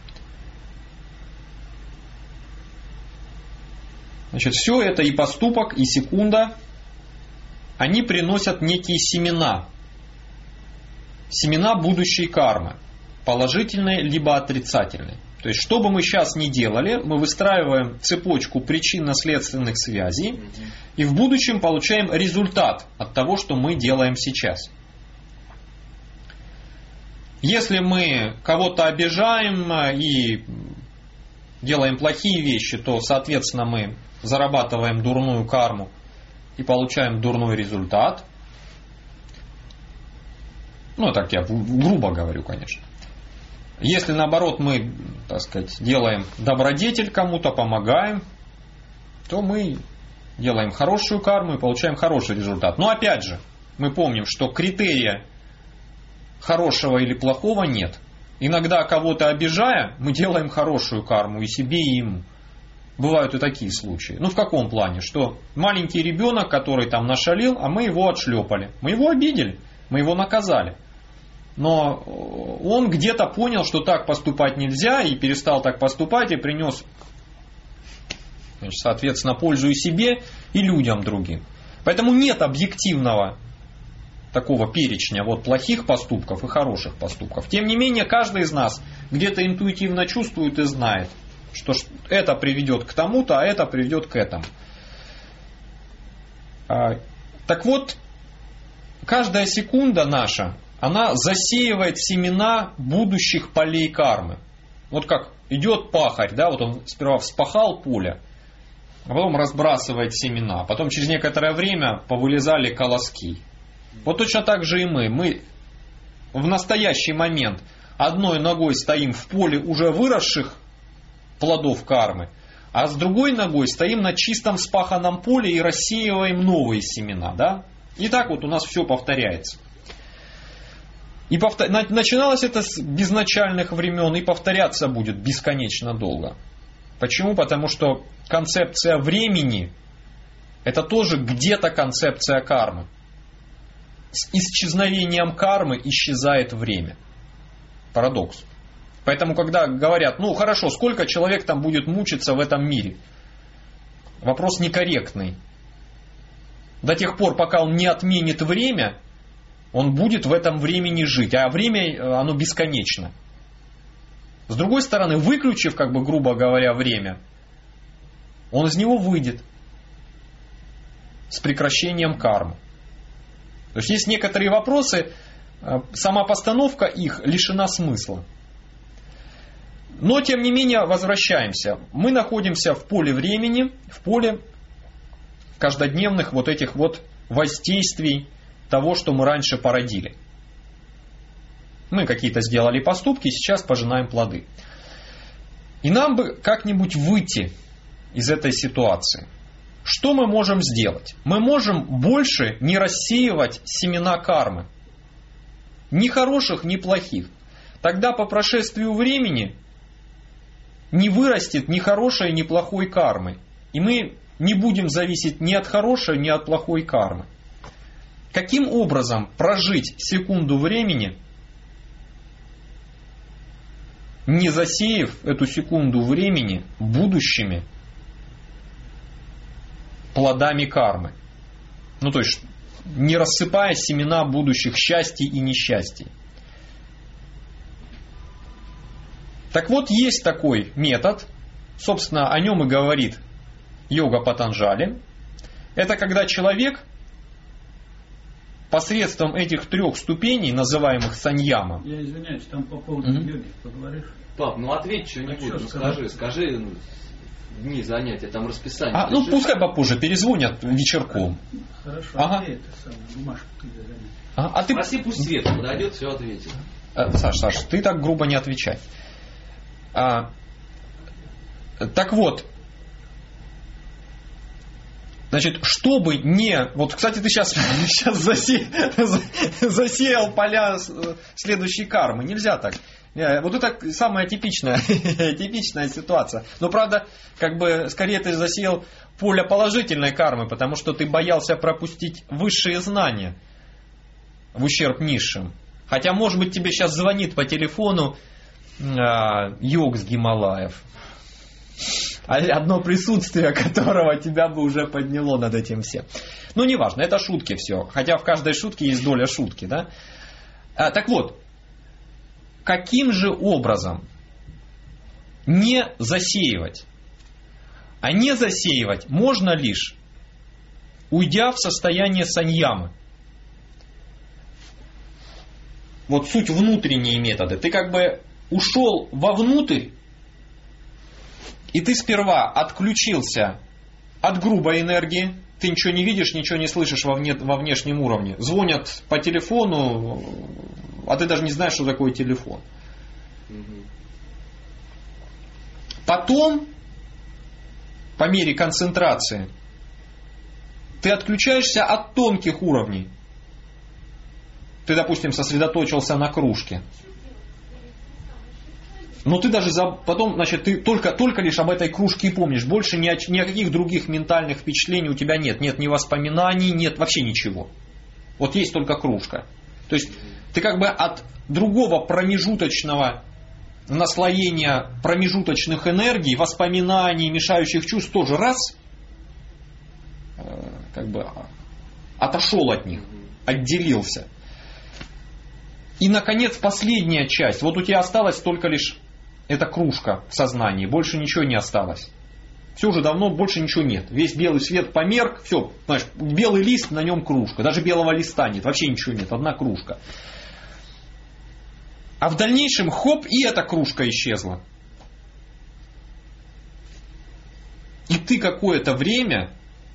значит, все это и поступок, и секунда, они приносят некие семена. Семена будущей кармы. Положительные, либо отрицательные. То есть, что бы мы сейчас ни делали, мы выстраиваем цепочку причинно-следственных связей, и в будущем получаем результат от того, что мы делаем сейчас. Если мы кого-то обижаем и делаем плохие вещи, то, соответственно, мы зарабатываем дурную карму и получаем дурной результат. Ну, так я грубо говорю, конечно. Если, наоборот, мы, так сказать, делаем добродетель кому-то, помогаем, то мы делаем хорошую карму и получаем хороший результат. Но, опять же, мы помним, что критерия хорошего или плохого нет. Иногда, кого-то обижая, мы делаем хорошую карму и себе, и ему. Бывают и такие случаи. Ну, в каком плане? Что маленький ребенок, который там нашалил, а мы его отшлепали. Мы его обидели, мы его наказали. Но он где-то понял, что так поступать нельзя, и перестал так поступать, и принес, значит, соответственно, пользу и себе, и людям другим. Поэтому нет объективного такого перечня вот плохих поступков и хороших поступков. Тем не менее, каждый из нас где-то интуитивно чувствует и знает, что это приведет к тому-то, а это приведет к этому. Так вот, каждая секунда наша, она засеивает семена будущих полей кармы. Вот как идет пахарь, да, вот он сперва вспахал поле, а потом разбрасывает семена, потом через некоторое время повылезали колоски. Вот точно так же и мы. Мы в настоящий момент одной ногой стоим в поле уже выросших плодов кармы, а с другой ногой стоим на чистом вспаханном поле и рассеиваем новые семена. Да? И так вот у нас все повторяется. И повтор... Начиналось это с безначальных времен и повторяться будет бесконечно долго. Почему? Потому что концепция времени — это тоже где-то концепция кармы. С исчезновением кармы исчезает время. Парадокс. Поэтому, когда говорят, ну хорошо, сколько человек там будет мучиться в этом мире? Вопрос некорректный. До тех пор, пока он не отменит время, он будет в этом времени жить. А время, оно бесконечно. С другой стороны, выключив, как бы грубо говоря, время, он из него выйдет с прекращением кармы. То есть есть некоторые вопросы, сама постановка их лишена смысла. Но, тем не менее, возвращаемся. Мы находимся в поле времени, в поле каждодневных вот этих вот воздействий того, что мы раньше породили. Мы какие-то сделали поступки, сейчас пожинаем плоды. И нам бы как-нибудь выйти из этой ситуации. Что мы можем сделать? Мы можем больше не рассеивать семена кармы. Ни хороших, ни плохих. Тогда по прошествию времени не вырастет ни хорошей, ни плохой кармы. И мы не будем зависеть ни от хорошей, ни от плохой кармы. Каким образом прожить секунду времени, не засеяв эту секунду времени будущими плодами кармы? Ну, то есть, не рассыпая семена будущих счастий и несчастий. Так вот, есть такой метод, собственно, о нем и говорит йога Патанджали. Это когда человек посредством этих трех ступеней, называемых саньяма. Я извиняюсь, там по поводу mm-hmm. йоги поговоришь? Пап, ну ответь что-нибудь, а ну, скажи, скажи дни занятия, там расписание. А, ну пускай попозже перезвонят вечерком. Хорошо, ага. а где это самое, бумажку тебе занять? А, а ты... Спроси, пусть Света подойдет, все ответит. А, Саш, Саш, ты так грубо не отвечай. А, так вот, значит, чтобы не... Вот, кстати, ты сейчас, сейчас засе, засеял поля следующей кармы. Нельзя так. Вот это самая типичная, типичная ситуация. Но, правда, как бы, скорее ты засеял поле положительной кармы, потому что ты боялся пропустить высшие знания в ущерб низшим. Хотя, может быть, тебе сейчас звонит по телефону а, йог с Гималаев. Одно присутствие которого тебя бы уже подняло над этим всем. Ну, неважно, это шутки все. Хотя в каждой шутке есть доля шутки, да? А, так вот, каким же образом не засеивать? А не засеивать можно лишь, уйдя в состояние саньямы. Вот суть внутренние методы. Ты как бы ушел вовнутрь, и ты сперва отключился от грубой энергии, ты ничего не видишь, ничего не слышишь во, вне, во внешнем уровне. Звонят по телефону, а ты даже не знаешь, что такое телефон. Потом, по мере концентрации, ты отключаешься от тонких уровней. Ты, допустим, сосредоточился на кружке. Но ты даже за, потом, значит, ты только, только лишь об этой кружке и помнишь. Больше ни о, ни о каких других ментальных впечатлений у тебя нет. Нет ни воспоминаний, нет вообще ничего. Вот есть только кружка. То есть ты как бы от другого промежуточного наслоения промежуточных энергий, воспоминаний, мешающих чувств тоже раз, э, как бы отошел от них, отделился. И, наконец, последняя часть. Вот у тебя осталась только лишь эта кружка в сознании. Больше ничего не осталось. Все уже давно, больше ничего нет. Весь белый свет померк. Все, знаешь, белый лист, на нем кружка. Даже белого листа нет. Вообще ничего нет. Одна кружка. А в дальнейшем, хоп, и эта кружка исчезла. И ты какое-то время...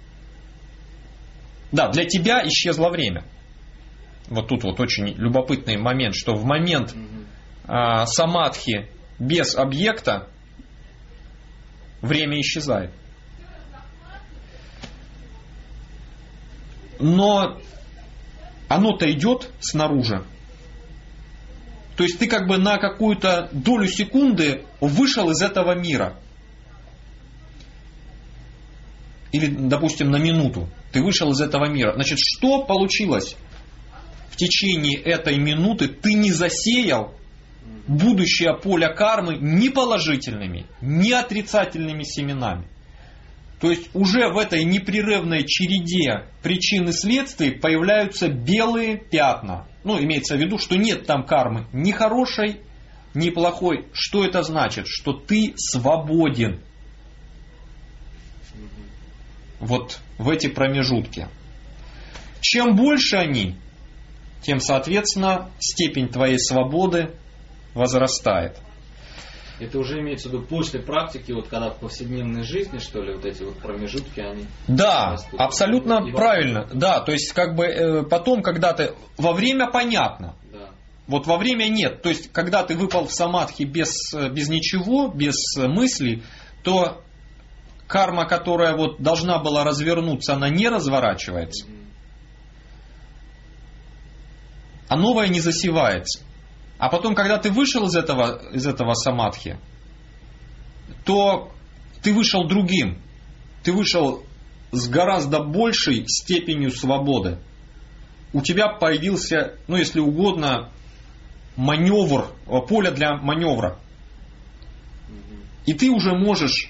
Да, для тебя исчезло время. Вот тут вот очень любопытный момент, что в момент э, самадхи без объекта время исчезает. Но оно-то идет снаружи. То есть ты как бы на какую-то долю секунды вышел из этого мира. Или, допустим, на минуту ты вышел из этого мира. Значит, что получилось? В течение этой минуты ты не засеял будущее поле кармы ни положительными, ни отрицательными семенами. То есть уже в этой непрерывной череде причин и следствий появляются белые пятна. Ну, имеется в виду, что нет там кармы ни хорошей, ни плохой. Что это значит? Что ты свободен. Вот в эти промежутки. Чем больше они, тем, соответственно, степень твоей свободы возрастает. Это уже имеется в виду после практики, вот когда в повседневной жизни, что ли, вот эти вот промежутки, они... Да, растут. абсолютно И правильно. Да, то есть, как бы э, потом, когда ты... Во время понятно. Да. Вот во время нет. То есть, когда ты выпал в самадхи без, без ничего, без мыслей, то карма, которая вот должна была развернуться, она не разворачивается. Mm-hmm. А новое не засевается. А потом, когда ты вышел из этого, из этого самадхи, то ты вышел другим. Ты вышел с гораздо большей степенью свободы. У тебя появился, ну если угодно, маневр, поле для маневра. И ты уже можешь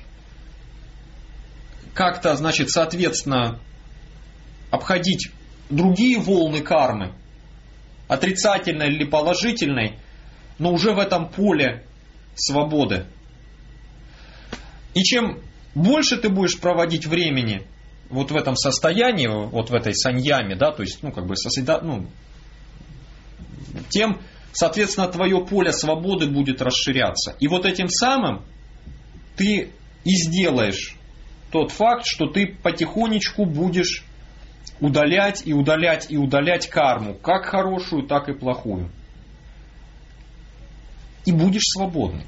как-то, значит, соответственно, обходить другие волны кармы, отрицательной или положительной, но уже в этом поле свободы. И чем больше ты будешь проводить времени вот в этом состоянии, вот в этой саньяме, да, то есть, ну, как бы, сосреда... ну, тем, соответственно, твое поле свободы будет расширяться. И вот этим самым ты и сделаешь тот факт, что ты потихонечку будешь удалять и удалять и удалять карму, как хорошую, так и плохую. И будешь свободным.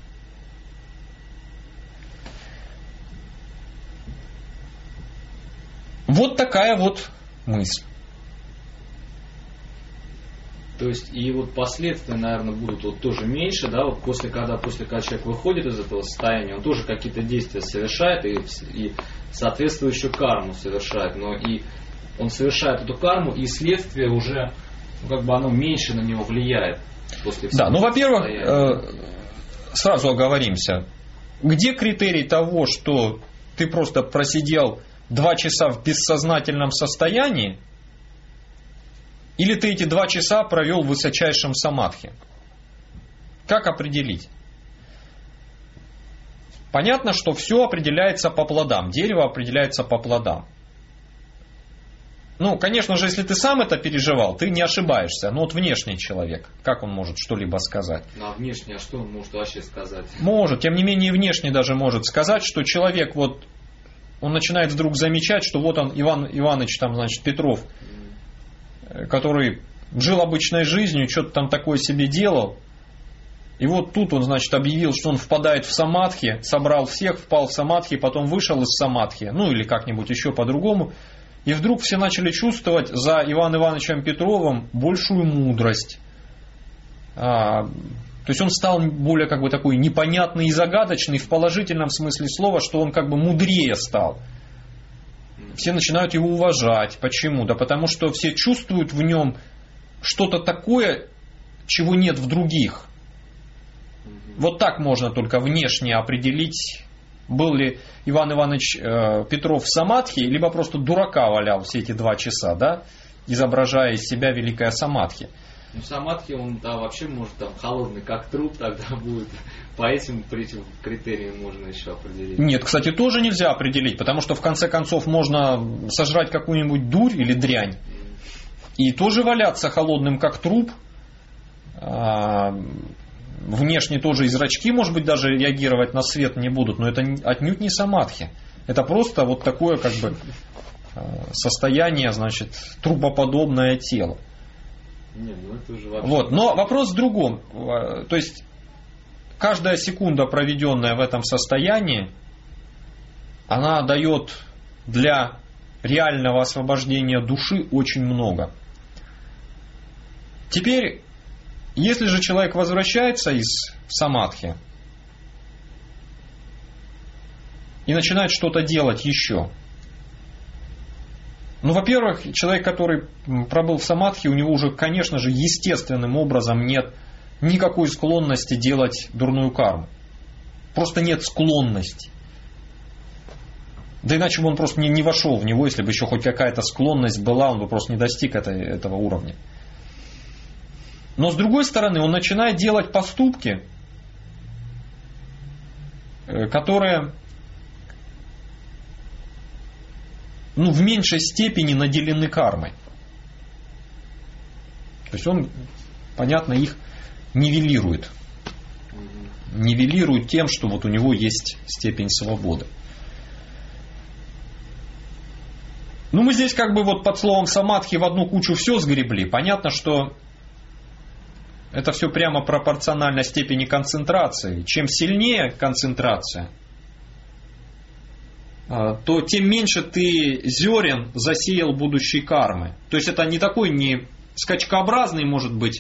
Вот такая вот мысль. То есть и вот последствия, наверное, будут вот тоже меньше, да, вот после когда, после когда человек выходит из этого состояния, он тоже какие-то действия совершает и, и соответствующую карму совершает, но и он совершает эту карму, и следствие уже, ну, как бы оно меньше на него влияет после всего. Да, ну, во-первых, э, сразу оговоримся, где критерий того, что ты просто просидел два часа в бессознательном состоянии, или ты эти два часа провел в высочайшем самадхи? Как определить? Понятно, что все определяется по плодам. Дерево определяется по плодам. Ну, конечно же, если ты сам это переживал, ты не ошибаешься. Но вот внешний человек, как он может что-либо сказать? Ну, а внешний, а что он может вообще сказать? Может, тем не менее, внешний даже может сказать, что человек вот, он начинает вдруг замечать, что вот он, Иван Иванович, там, значит, Петров, который жил обычной жизнью, что-то там такое себе делал. И вот тут он, значит, объявил, что он впадает в самадхи, собрал всех, впал в самадхи, потом вышел из самадхи, ну или как-нибудь еще по-другому. И вдруг все начали чувствовать за Иваном Ивановичем Петровым большую мудрость, То есть он стал более как бы такой непонятный и загадочный в положительном смысле слова, что он как бы мудрее стал. Все начинают его уважать. Почему? Да потому что все чувствуют в нем что-то такое, чего нет в других. Вот так можно только внешне определить, был ли Иван Иванович э, Петров в самадхи, либо просто дурака валял все эти два часа, да, изображая из себя великое самадхи. Ну, в самадхи он да, вообще может там холодный как труп тогда будет. По этим, по этим критериям можно еще определить. Нет, кстати, тоже нельзя определить, потому что в конце концов можно сожрать какую-нибудь дурь или дрянь и тоже валяться холодным как труп. Внешне тоже и зрачки, может быть, даже реагировать на свет не будут, но это отнюдь не самадхи. Это просто вот такое как бы состояние, значит, трупоподобное тело. Не, ну это уже вообще... Вот. Но вопрос в другом. То есть каждая секунда, проведенная в этом состоянии, она дает для реального освобождения души очень много. Теперь, если же человек возвращается из самадхи и начинает что-то делать еще, ну, во-первых, человек, который пробыл в самадхи, у него уже, конечно же, естественным образом нет никакой склонности делать дурную карму. Просто нет склонности. Да иначе бы он просто не, не вошел в него, если бы еще хоть какая-то склонность была, он бы просто не достиг этой, этого уровня. Но с другой стороны, он начинает делать поступки, которые, ну, в меньшей степени наделены кармой. То есть он, понятно, их нивелирует. Нивелирует тем, что вот у него есть степень свободы. Ну, мы здесь как бы вот под словом самадхи в одну кучу все сгребли. Понятно, что это все прямо пропорционально степени концентрации. Чем сильнее концентрация, то тем меньше ты зерен засеял будущей кармы. То есть это не такой не скачкообразный может быть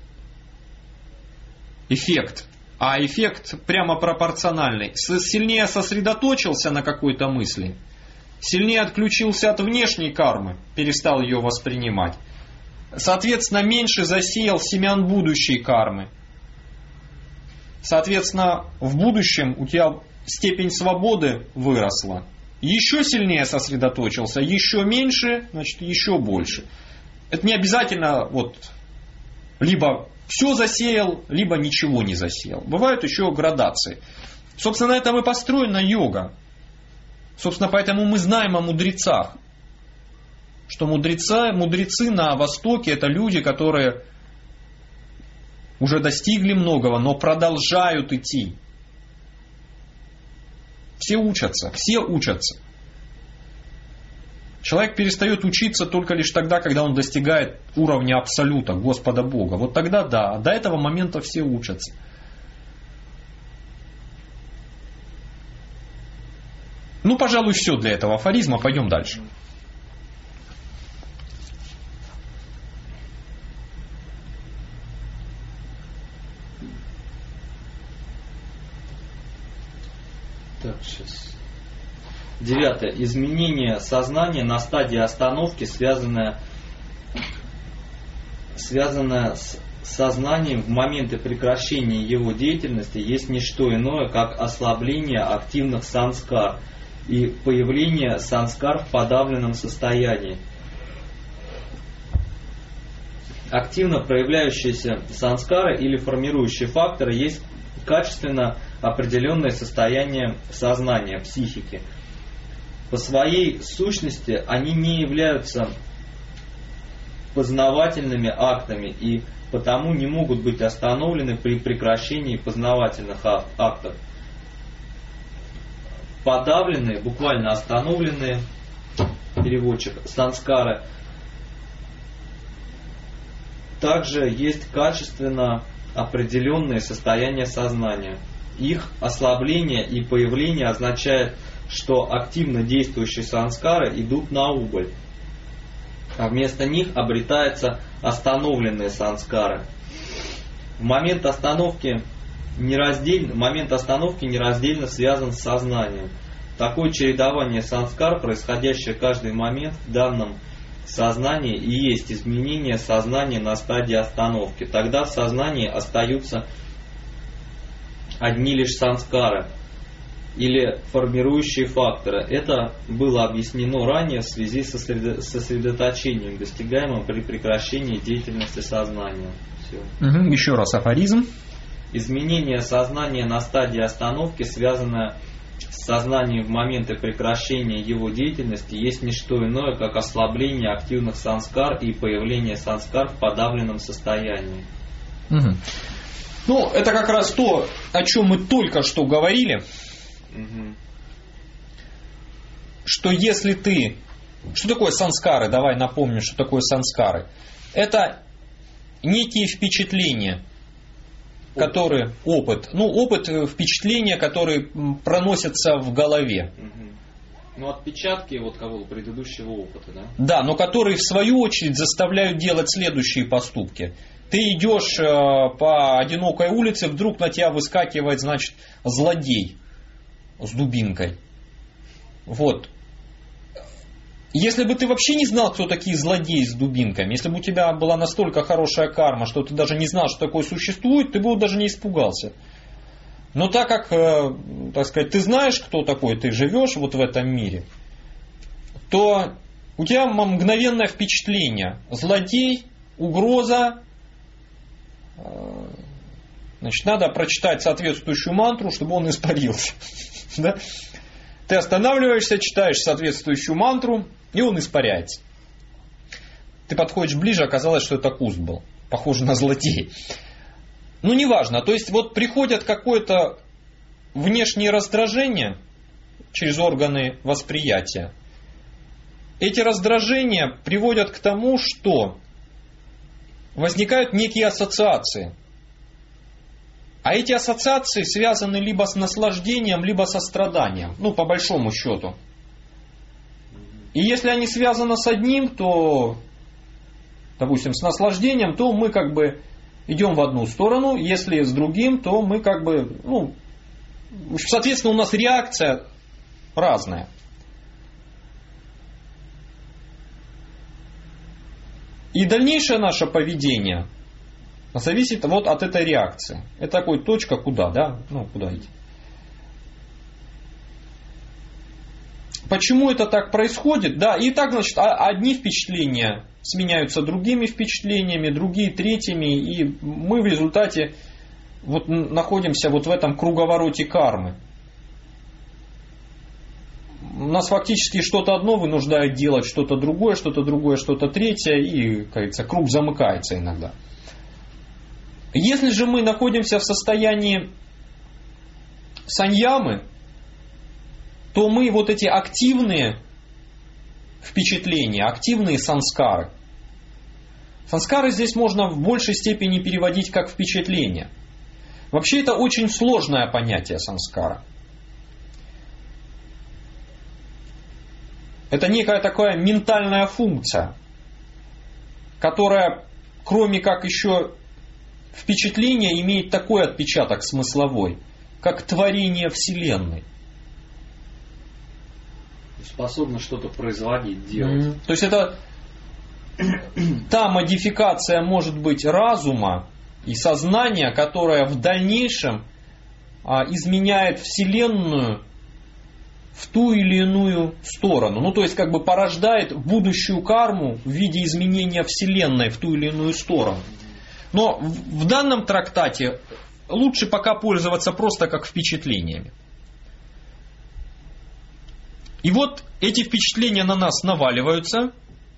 эффект, а эффект прямо пропорциональный. Сильнее сосредоточился на какой-то мысли, сильнее отключился от внешней кармы, перестал ее воспринимать. Соответственно, меньше засеял семян будущей кармы. Соответственно, в будущем у тебя степень свободы выросла. Еще сильнее сосредоточился, еще меньше, значит, еще больше. Это не обязательно вот либо все засеял, либо ничего не засеял. Бывают еще градации. Собственно, на этом и построена йога. Собственно, поэтому мы знаем о мудрецах. Что мудрецы, мудрецы на Востоке это люди, которые уже достигли многого, но продолжают идти. Все учатся, все учатся. Человек перестает учиться только лишь тогда, когда он достигает уровня абсолюта, Господа Бога. Вот тогда да, до этого момента все учатся. Ну, пожалуй, все для этого афоризма. Пойдем дальше. Так, сейчас. Девятое. Изменение сознания на стадии остановки, связанное, связанное с сознанием в моменты прекращения его деятельности, есть не что иное, как ослабление активных санскар и появление санскар в подавленном состоянии. Активно проявляющиеся санскары или формирующие факторы есть качественно определенное состояние сознания, психики. По своей сущности они не являются познавательными актами и потому не могут быть остановлены при прекращении познавательных актов. Подавленные, буквально остановленные, переводчик, санскары, также есть качественно определенные состояния сознания. Их ослабление и появление означает, что активно действующие санскары идут на убыль, а вместо них обретаются остановленные санскары. В момент остановки нераздельно, момент остановки нераздельно связан с сознанием. Такое чередование санскар, происходящее каждый момент в данном сознании, и есть изменение сознания на стадии остановки. Тогда в сознании остаются одни лишь санскары или формирующие факторы. Это было объяснено ранее в связи со сосредоточением, достигаемым при прекращении деятельности сознания. Все. Угу, еще раз афоризм. Изменение сознания на стадии остановки, связанное с сознанием в моменты прекращения его деятельности, есть не что иное, как ослабление активных санскар и появление санскар в подавленном состоянии. Угу. Ну, это как раз то, о чем мы только что говорили. Угу. Что если ты... Что такое санскары? Давай напомним, что такое санскары. Это некие впечатления, которые... Опыт. Ну, опыт, впечатления, которые проносятся в голове. Угу. Ну, отпечатки вот кого предыдущего опыта, да? Да, но которые в свою очередь заставляют делать следующие поступки. Ты идешь по одинокой улице, вдруг на тебя выскакивает, значит, злодей с дубинкой. Вот. Если бы ты вообще не знал, кто такие злодеи с дубинками, если бы у тебя была настолько хорошая карма, что ты даже не знал, что такое существует, ты бы даже не испугался. Но так как, так сказать, ты знаешь, кто такой, ты живешь вот в этом мире, то у тебя мгновенное впечатление. Злодей, угроза. Значит, надо прочитать соответствующую мантру, чтобы он испарился. Да? Ты останавливаешься, читаешь соответствующую мантру, и он испаряется. Ты подходишь ближе, оказалось, что это куст был. Похоже на злодей. Ну, неважно. То есть, вот приходят какое-то внешнее раздражение через органы восприятия. Эти раздражения приводят к тому, что возникают некие ассоциации. А эти ассоциации связаны либо с наслаждением, либо со страданием. Ну, по большому счету. И если они связаны с одним, то, допустим, с наслаждением, то мы как бы идем в одну сторону. Если с другим, то мы как бы, ну, соответственно, у нас реакция разная. И дальнейшее наше поведение зависит вот от этой реакции. Это такой точка, куда, да? Ну, куда идти. Почему это так происходит? Да, и так, значит, одни впечатления сменяются другими впечатлениями, другие третьими, и мы в результате вот находимся вот в этом круговороте кармы. Нас фактически что-то одно вынуждает делать, что-то другое, что-то другое, что-то третье, и, как говорится, круг замыкается иногда. Если же мы находимся в состоянии саньямы, то мы вот эти активные впечатления, активные санскары. Санскары здесь можно в большей степени переводить как впечатления. Вообще это очень сложное понятие санскара. Это некая такая ментальная функция, которая, кроме как еще впечатление, имеет такой отпечаток смысловой, как творение Вселенной. Способна что-то производить, делать. Mm-hmm. То есть это та модификация, может быть, разума и сознания, которая в дальнейшем а, изменяет Вселенную в ту или иную сторону. Ну, то есть, как бы порождает будущую карму в виде изменения Вселенной в ту или иную сторону. Но в, в данном трактате лучше пока пользоваться просто как впечатлениями. И вот эти впечатления на нас наваливаются,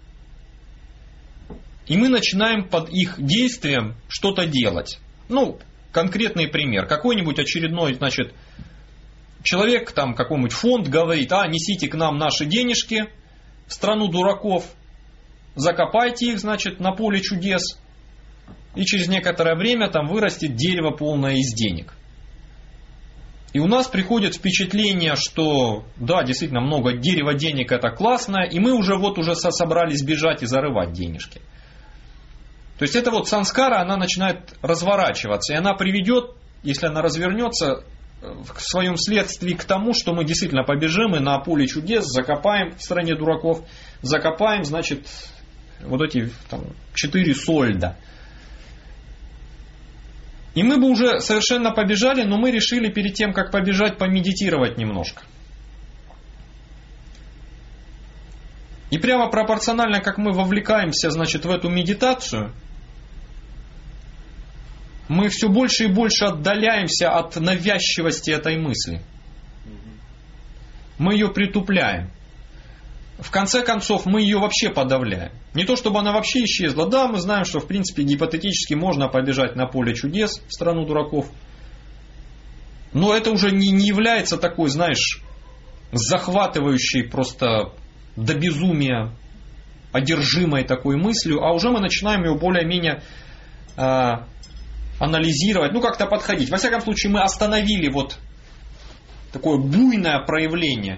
и мы начинаем под их действием что-то делать. Ну, конкретный пример. Какой-нибудь очередной, значит, человек, там какой-нибудь фонд говорит: а, несите к нам наши денежки в страну дураков, закопайте их, значит, на поле чудес, и через некоторое время там вырастет дерево, полное из денег. И у нас приходит впечатление, что да, действительно много дерева, денег, это классно, и мы уже вот уже собрались бежать и зарывать денежки. То есть эта вот санскара, она начинает разворачиваться, и она приведет, если она развернется, в своем следствии к тому, что мы действительно побежим и на поле чудес закопаем в стране дураков, закопаем, значит, вот эти там, четыре сольда. И мы бы уже совершенно побежали, но мы решили перед тем, как побежать, помедитировать немножко. И прямо пропорционально, как мы вовлекаемся, значит, в эту медитацию, мы все больше и больше отдаляемся от навязчивости этой мысли. Мы ее притупляем. В конце концов, мы ее вообще подавляем. Не то, чтобы она вообще исчезла. Да, мы знаем, что в принципе гипотетически можно побежать на поле чудес в страну дураков. Но это уже не, не является такой, знаешь, захватывающей просто до безумия одержимой такой мыслью, а уже мы начинаем ее более-менее э, анализировать, ну как-то подходить. Во всяком случае, мы остановили вот такое буйное проявление.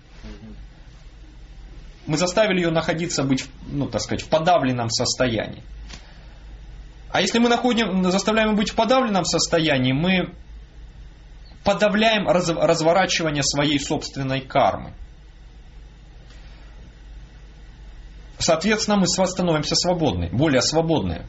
Мы заставили ее находиться, быть, ну, так сказать, в подавленном состоянии. А если мы находим, заставляем ее быть в подавленном состоянии, мы подавляем раз, разворачивание своей собственной кармы. Соответственно, мы становимся свободны, более свободны.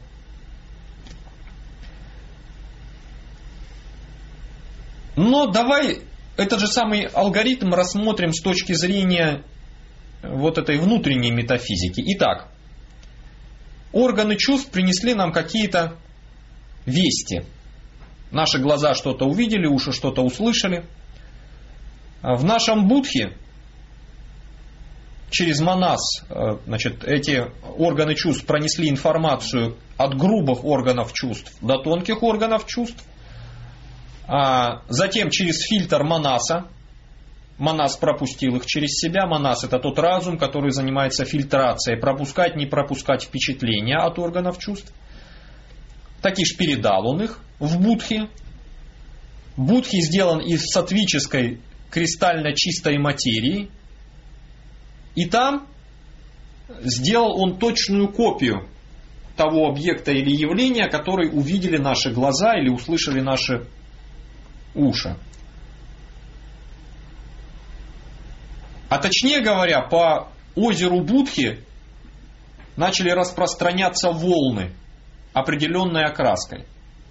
Но давай этот же самый алгоритм рассмотрим с точки зрения вот этой внутренней метафизики. Итак, органы чувств принесли нам какие-то вести. Наши глаза что-то увидели, уши что-то услышали. В нашем будхе через манас, значит, эти органы чувств пронесли информацию от грубых органов чувств до тонких органов чувств. А затем через фильтр манаса, манас пропустил их через себя. Манас — это тот разум, который занимается фильтрацией, пропускать, не пропускать впечатления от органов чувств. Такиш передал он их в будхи. Будхи сделан из саттвической кристально чистой материи. И там сделал он точную копию того объекта или явления, который увидели наши глаза или услышали наши уши. А точнее говоря, по озеру Будхи начали распространяться волны определенной окраской.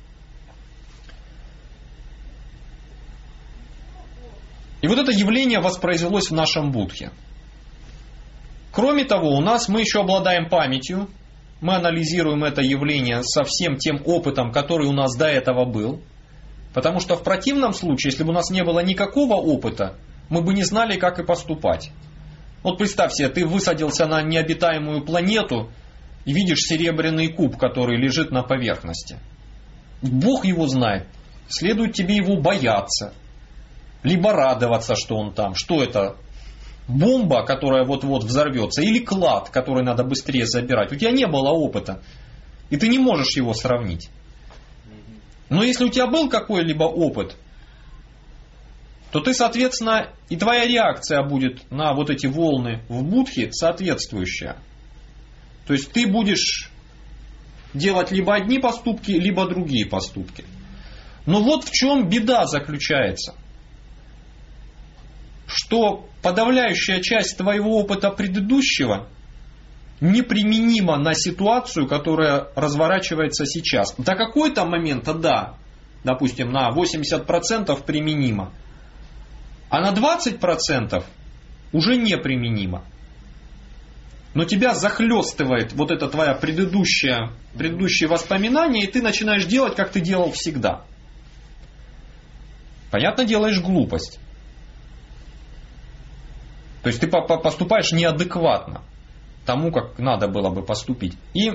И вот это явление воспроизвелось в нашем Будхе. Кроме того, у нас мы еще обладаем памятью. Мы анализируем это явление со всем тем опытом, который у нас до этого был. Потому что в противном случае, если бы у нас не было никакого опыта, мы бы не знали, как и поступать. Вот представь себе, ты высадился на необитаемую планету и видишь серебряный куб, который лежит на поверхности. Бог его знает. Следует тебе его бояться. Либо радоваться, что он там. Что это? Бомба, которая вот-вот взорвется, или клад, который надо быстрее забирать. У тебя не было опыта, и ты не можешь его сравнить. Но если у тебя был какой-либо опыт, то ты, соответственно, и твоя реакция будет на вот эти волны в будхе соответствующая. То есть ты будешь делать либо одни поступки, либо другие поступки. Но вот в чем беда заключается. Что подавляющая часть твоего опыта предыдущего неприменима на ситуацию, которая разворачивается сейчас. До какой-то момента, да, допустим, на восемьдесят процентов применима, а на двадцать процентов уже неприменима. Но тебя захлестывает вот это твое предыдущее, предыдущее воспоминание, и ты начинаешь делать, как ты делал всегда. Понятно, делаешь глупость. То есть ты поступаешь неадекватно тому, как надо было бы поступить. И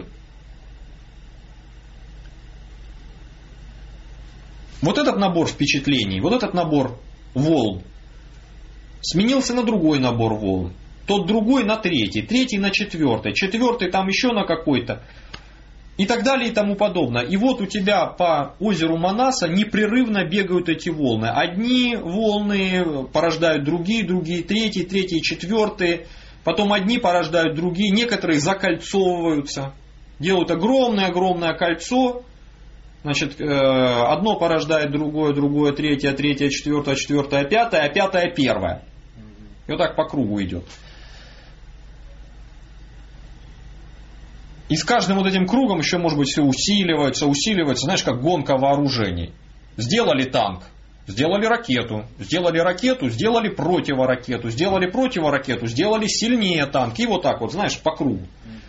вот этот набор впечатлений, вот этот набор волн сменился на другой набор волн. Тот другой на третий, третий на четвертый, четвертый там еще на какой-то. И так далее и тому подобное. И вот у тебя по озеру Манаса непрерывно бегают эти волны. Одни волны порождают другие, другие, третьи, третьи, четвертые. Потом одни порождают другие. Некоторые закольцовываются. делают огромное-огромное кольцо. Значит, одно порождает другое, другое, третье, третье, четвертое, четвертое, пятое, а пятое первое. И вот так по кругу идет. И с каждым вот этим кругом еще, может быть, все усиливается, усиливается, знаешь, как гонка вооружений. Сделали танк, сделали ракету, сделали ракету, сделали противоракету, сделали противоракету, сделали сильнее танк. И вот так вот, знаешь, по кругу.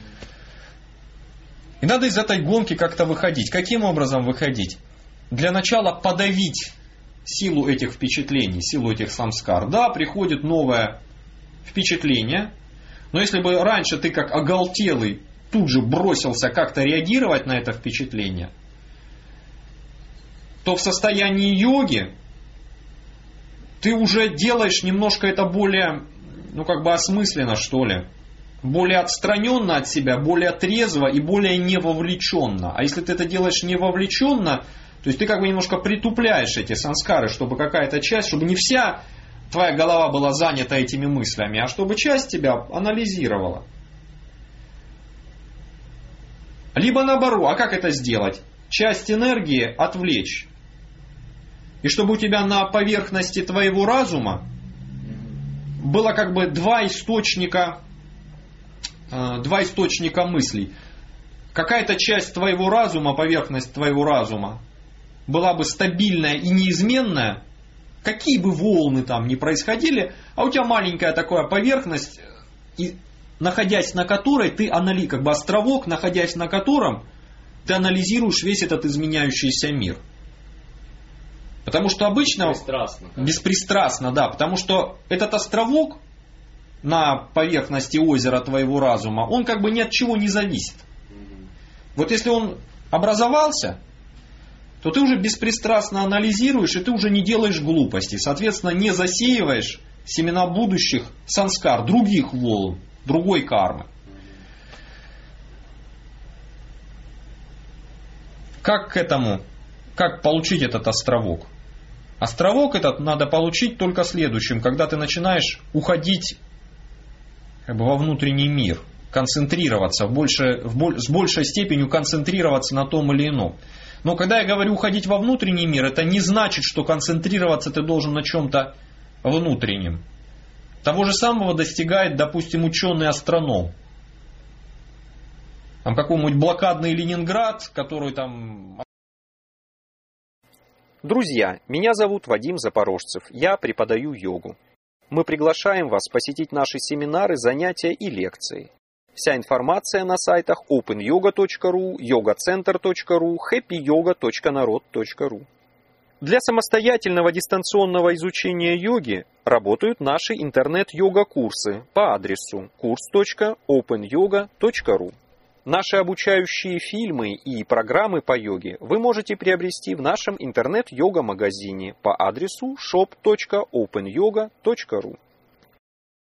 И надо из этой гонки как-то выходить. Каким образом выходить? Для начала подавить силу этих впечатлений, силу этих самскар. Да, приходит новое впечатление, но если бы раньше ты как оголтелый тут же бросился как-то реагировать на это впечатление, то в состоянии йоги ты уже делаешь немножко это более, ну как бы осмысленно, что ли. Более отстраненно от себя, более трезво и более невовлеченно. А если ты это делаешь невовлеченно, то есть ты как бы немножко притупляешь эти санскары, чтобы какая-то часть, чтобы не вся твоя голова была занята этими мыслями, а чтобы часть тебя анализировала. Либо наоборот, а как это сделать? Часть энергии отвлечь. И чтобы у тебя на поверхности твоего разума было как бы два источника, два источника мыслей. Какая-то часть твоего разума, поверхность твоего разума была бы стабильная и неизменная, какие бы волны там ни происходили, а у тебя маленькая такая поверхность, и находясь на которой ты анали, как бы островок, находясь на котором ты анализируешь весь этот изменяющийся мир. Потому что обычно... Беспристрастно. Беспристрастно, да. Потому что этот островок на поверхности озера твоего разума, он как бы ни от чего не зависит. Угу. Вот если он образовался, то ты уже беспристрастно анализируешь, и ты уже не делаешь глупостей. Соответственно, не засеиваешь семена будущих санскар, других волн, другой кармы. Как к этому, как получить этот островок? Островок этот надо получить только следующим, когда ты начинаешь уходить как бы во внутренний мир, концентрироваться, в больше, в боль, с большей степенью концентрироваться на том или ином. Но когда я говорю уходить во внутренний мир, это не значит, что концентрироваться ты должен на чем-то внутреннем. Того же самого достигает, допустим, ученый-астроном. Там какой-нибудь блокадный Ленинград, который там... Друзья, меня зовут Вадим Запорожцев, я преподаю йогу. Мы приглашаем вас посетить наши семинары, занятия и лекции. Вся информация на сайтах опен йога точка ру, йога центр точка ру, хэппи йога точка народ точка ру. Для самостоятельного дистанционного изучения йоги работают наши интернет-йога-курсы по адресу курс точка опен йога точка ру. Наши обучающие фильмы и программы по йоге вы можете приобрести в нашем интернет-йога-магазине по адресу шоп точка опен йога точка ру.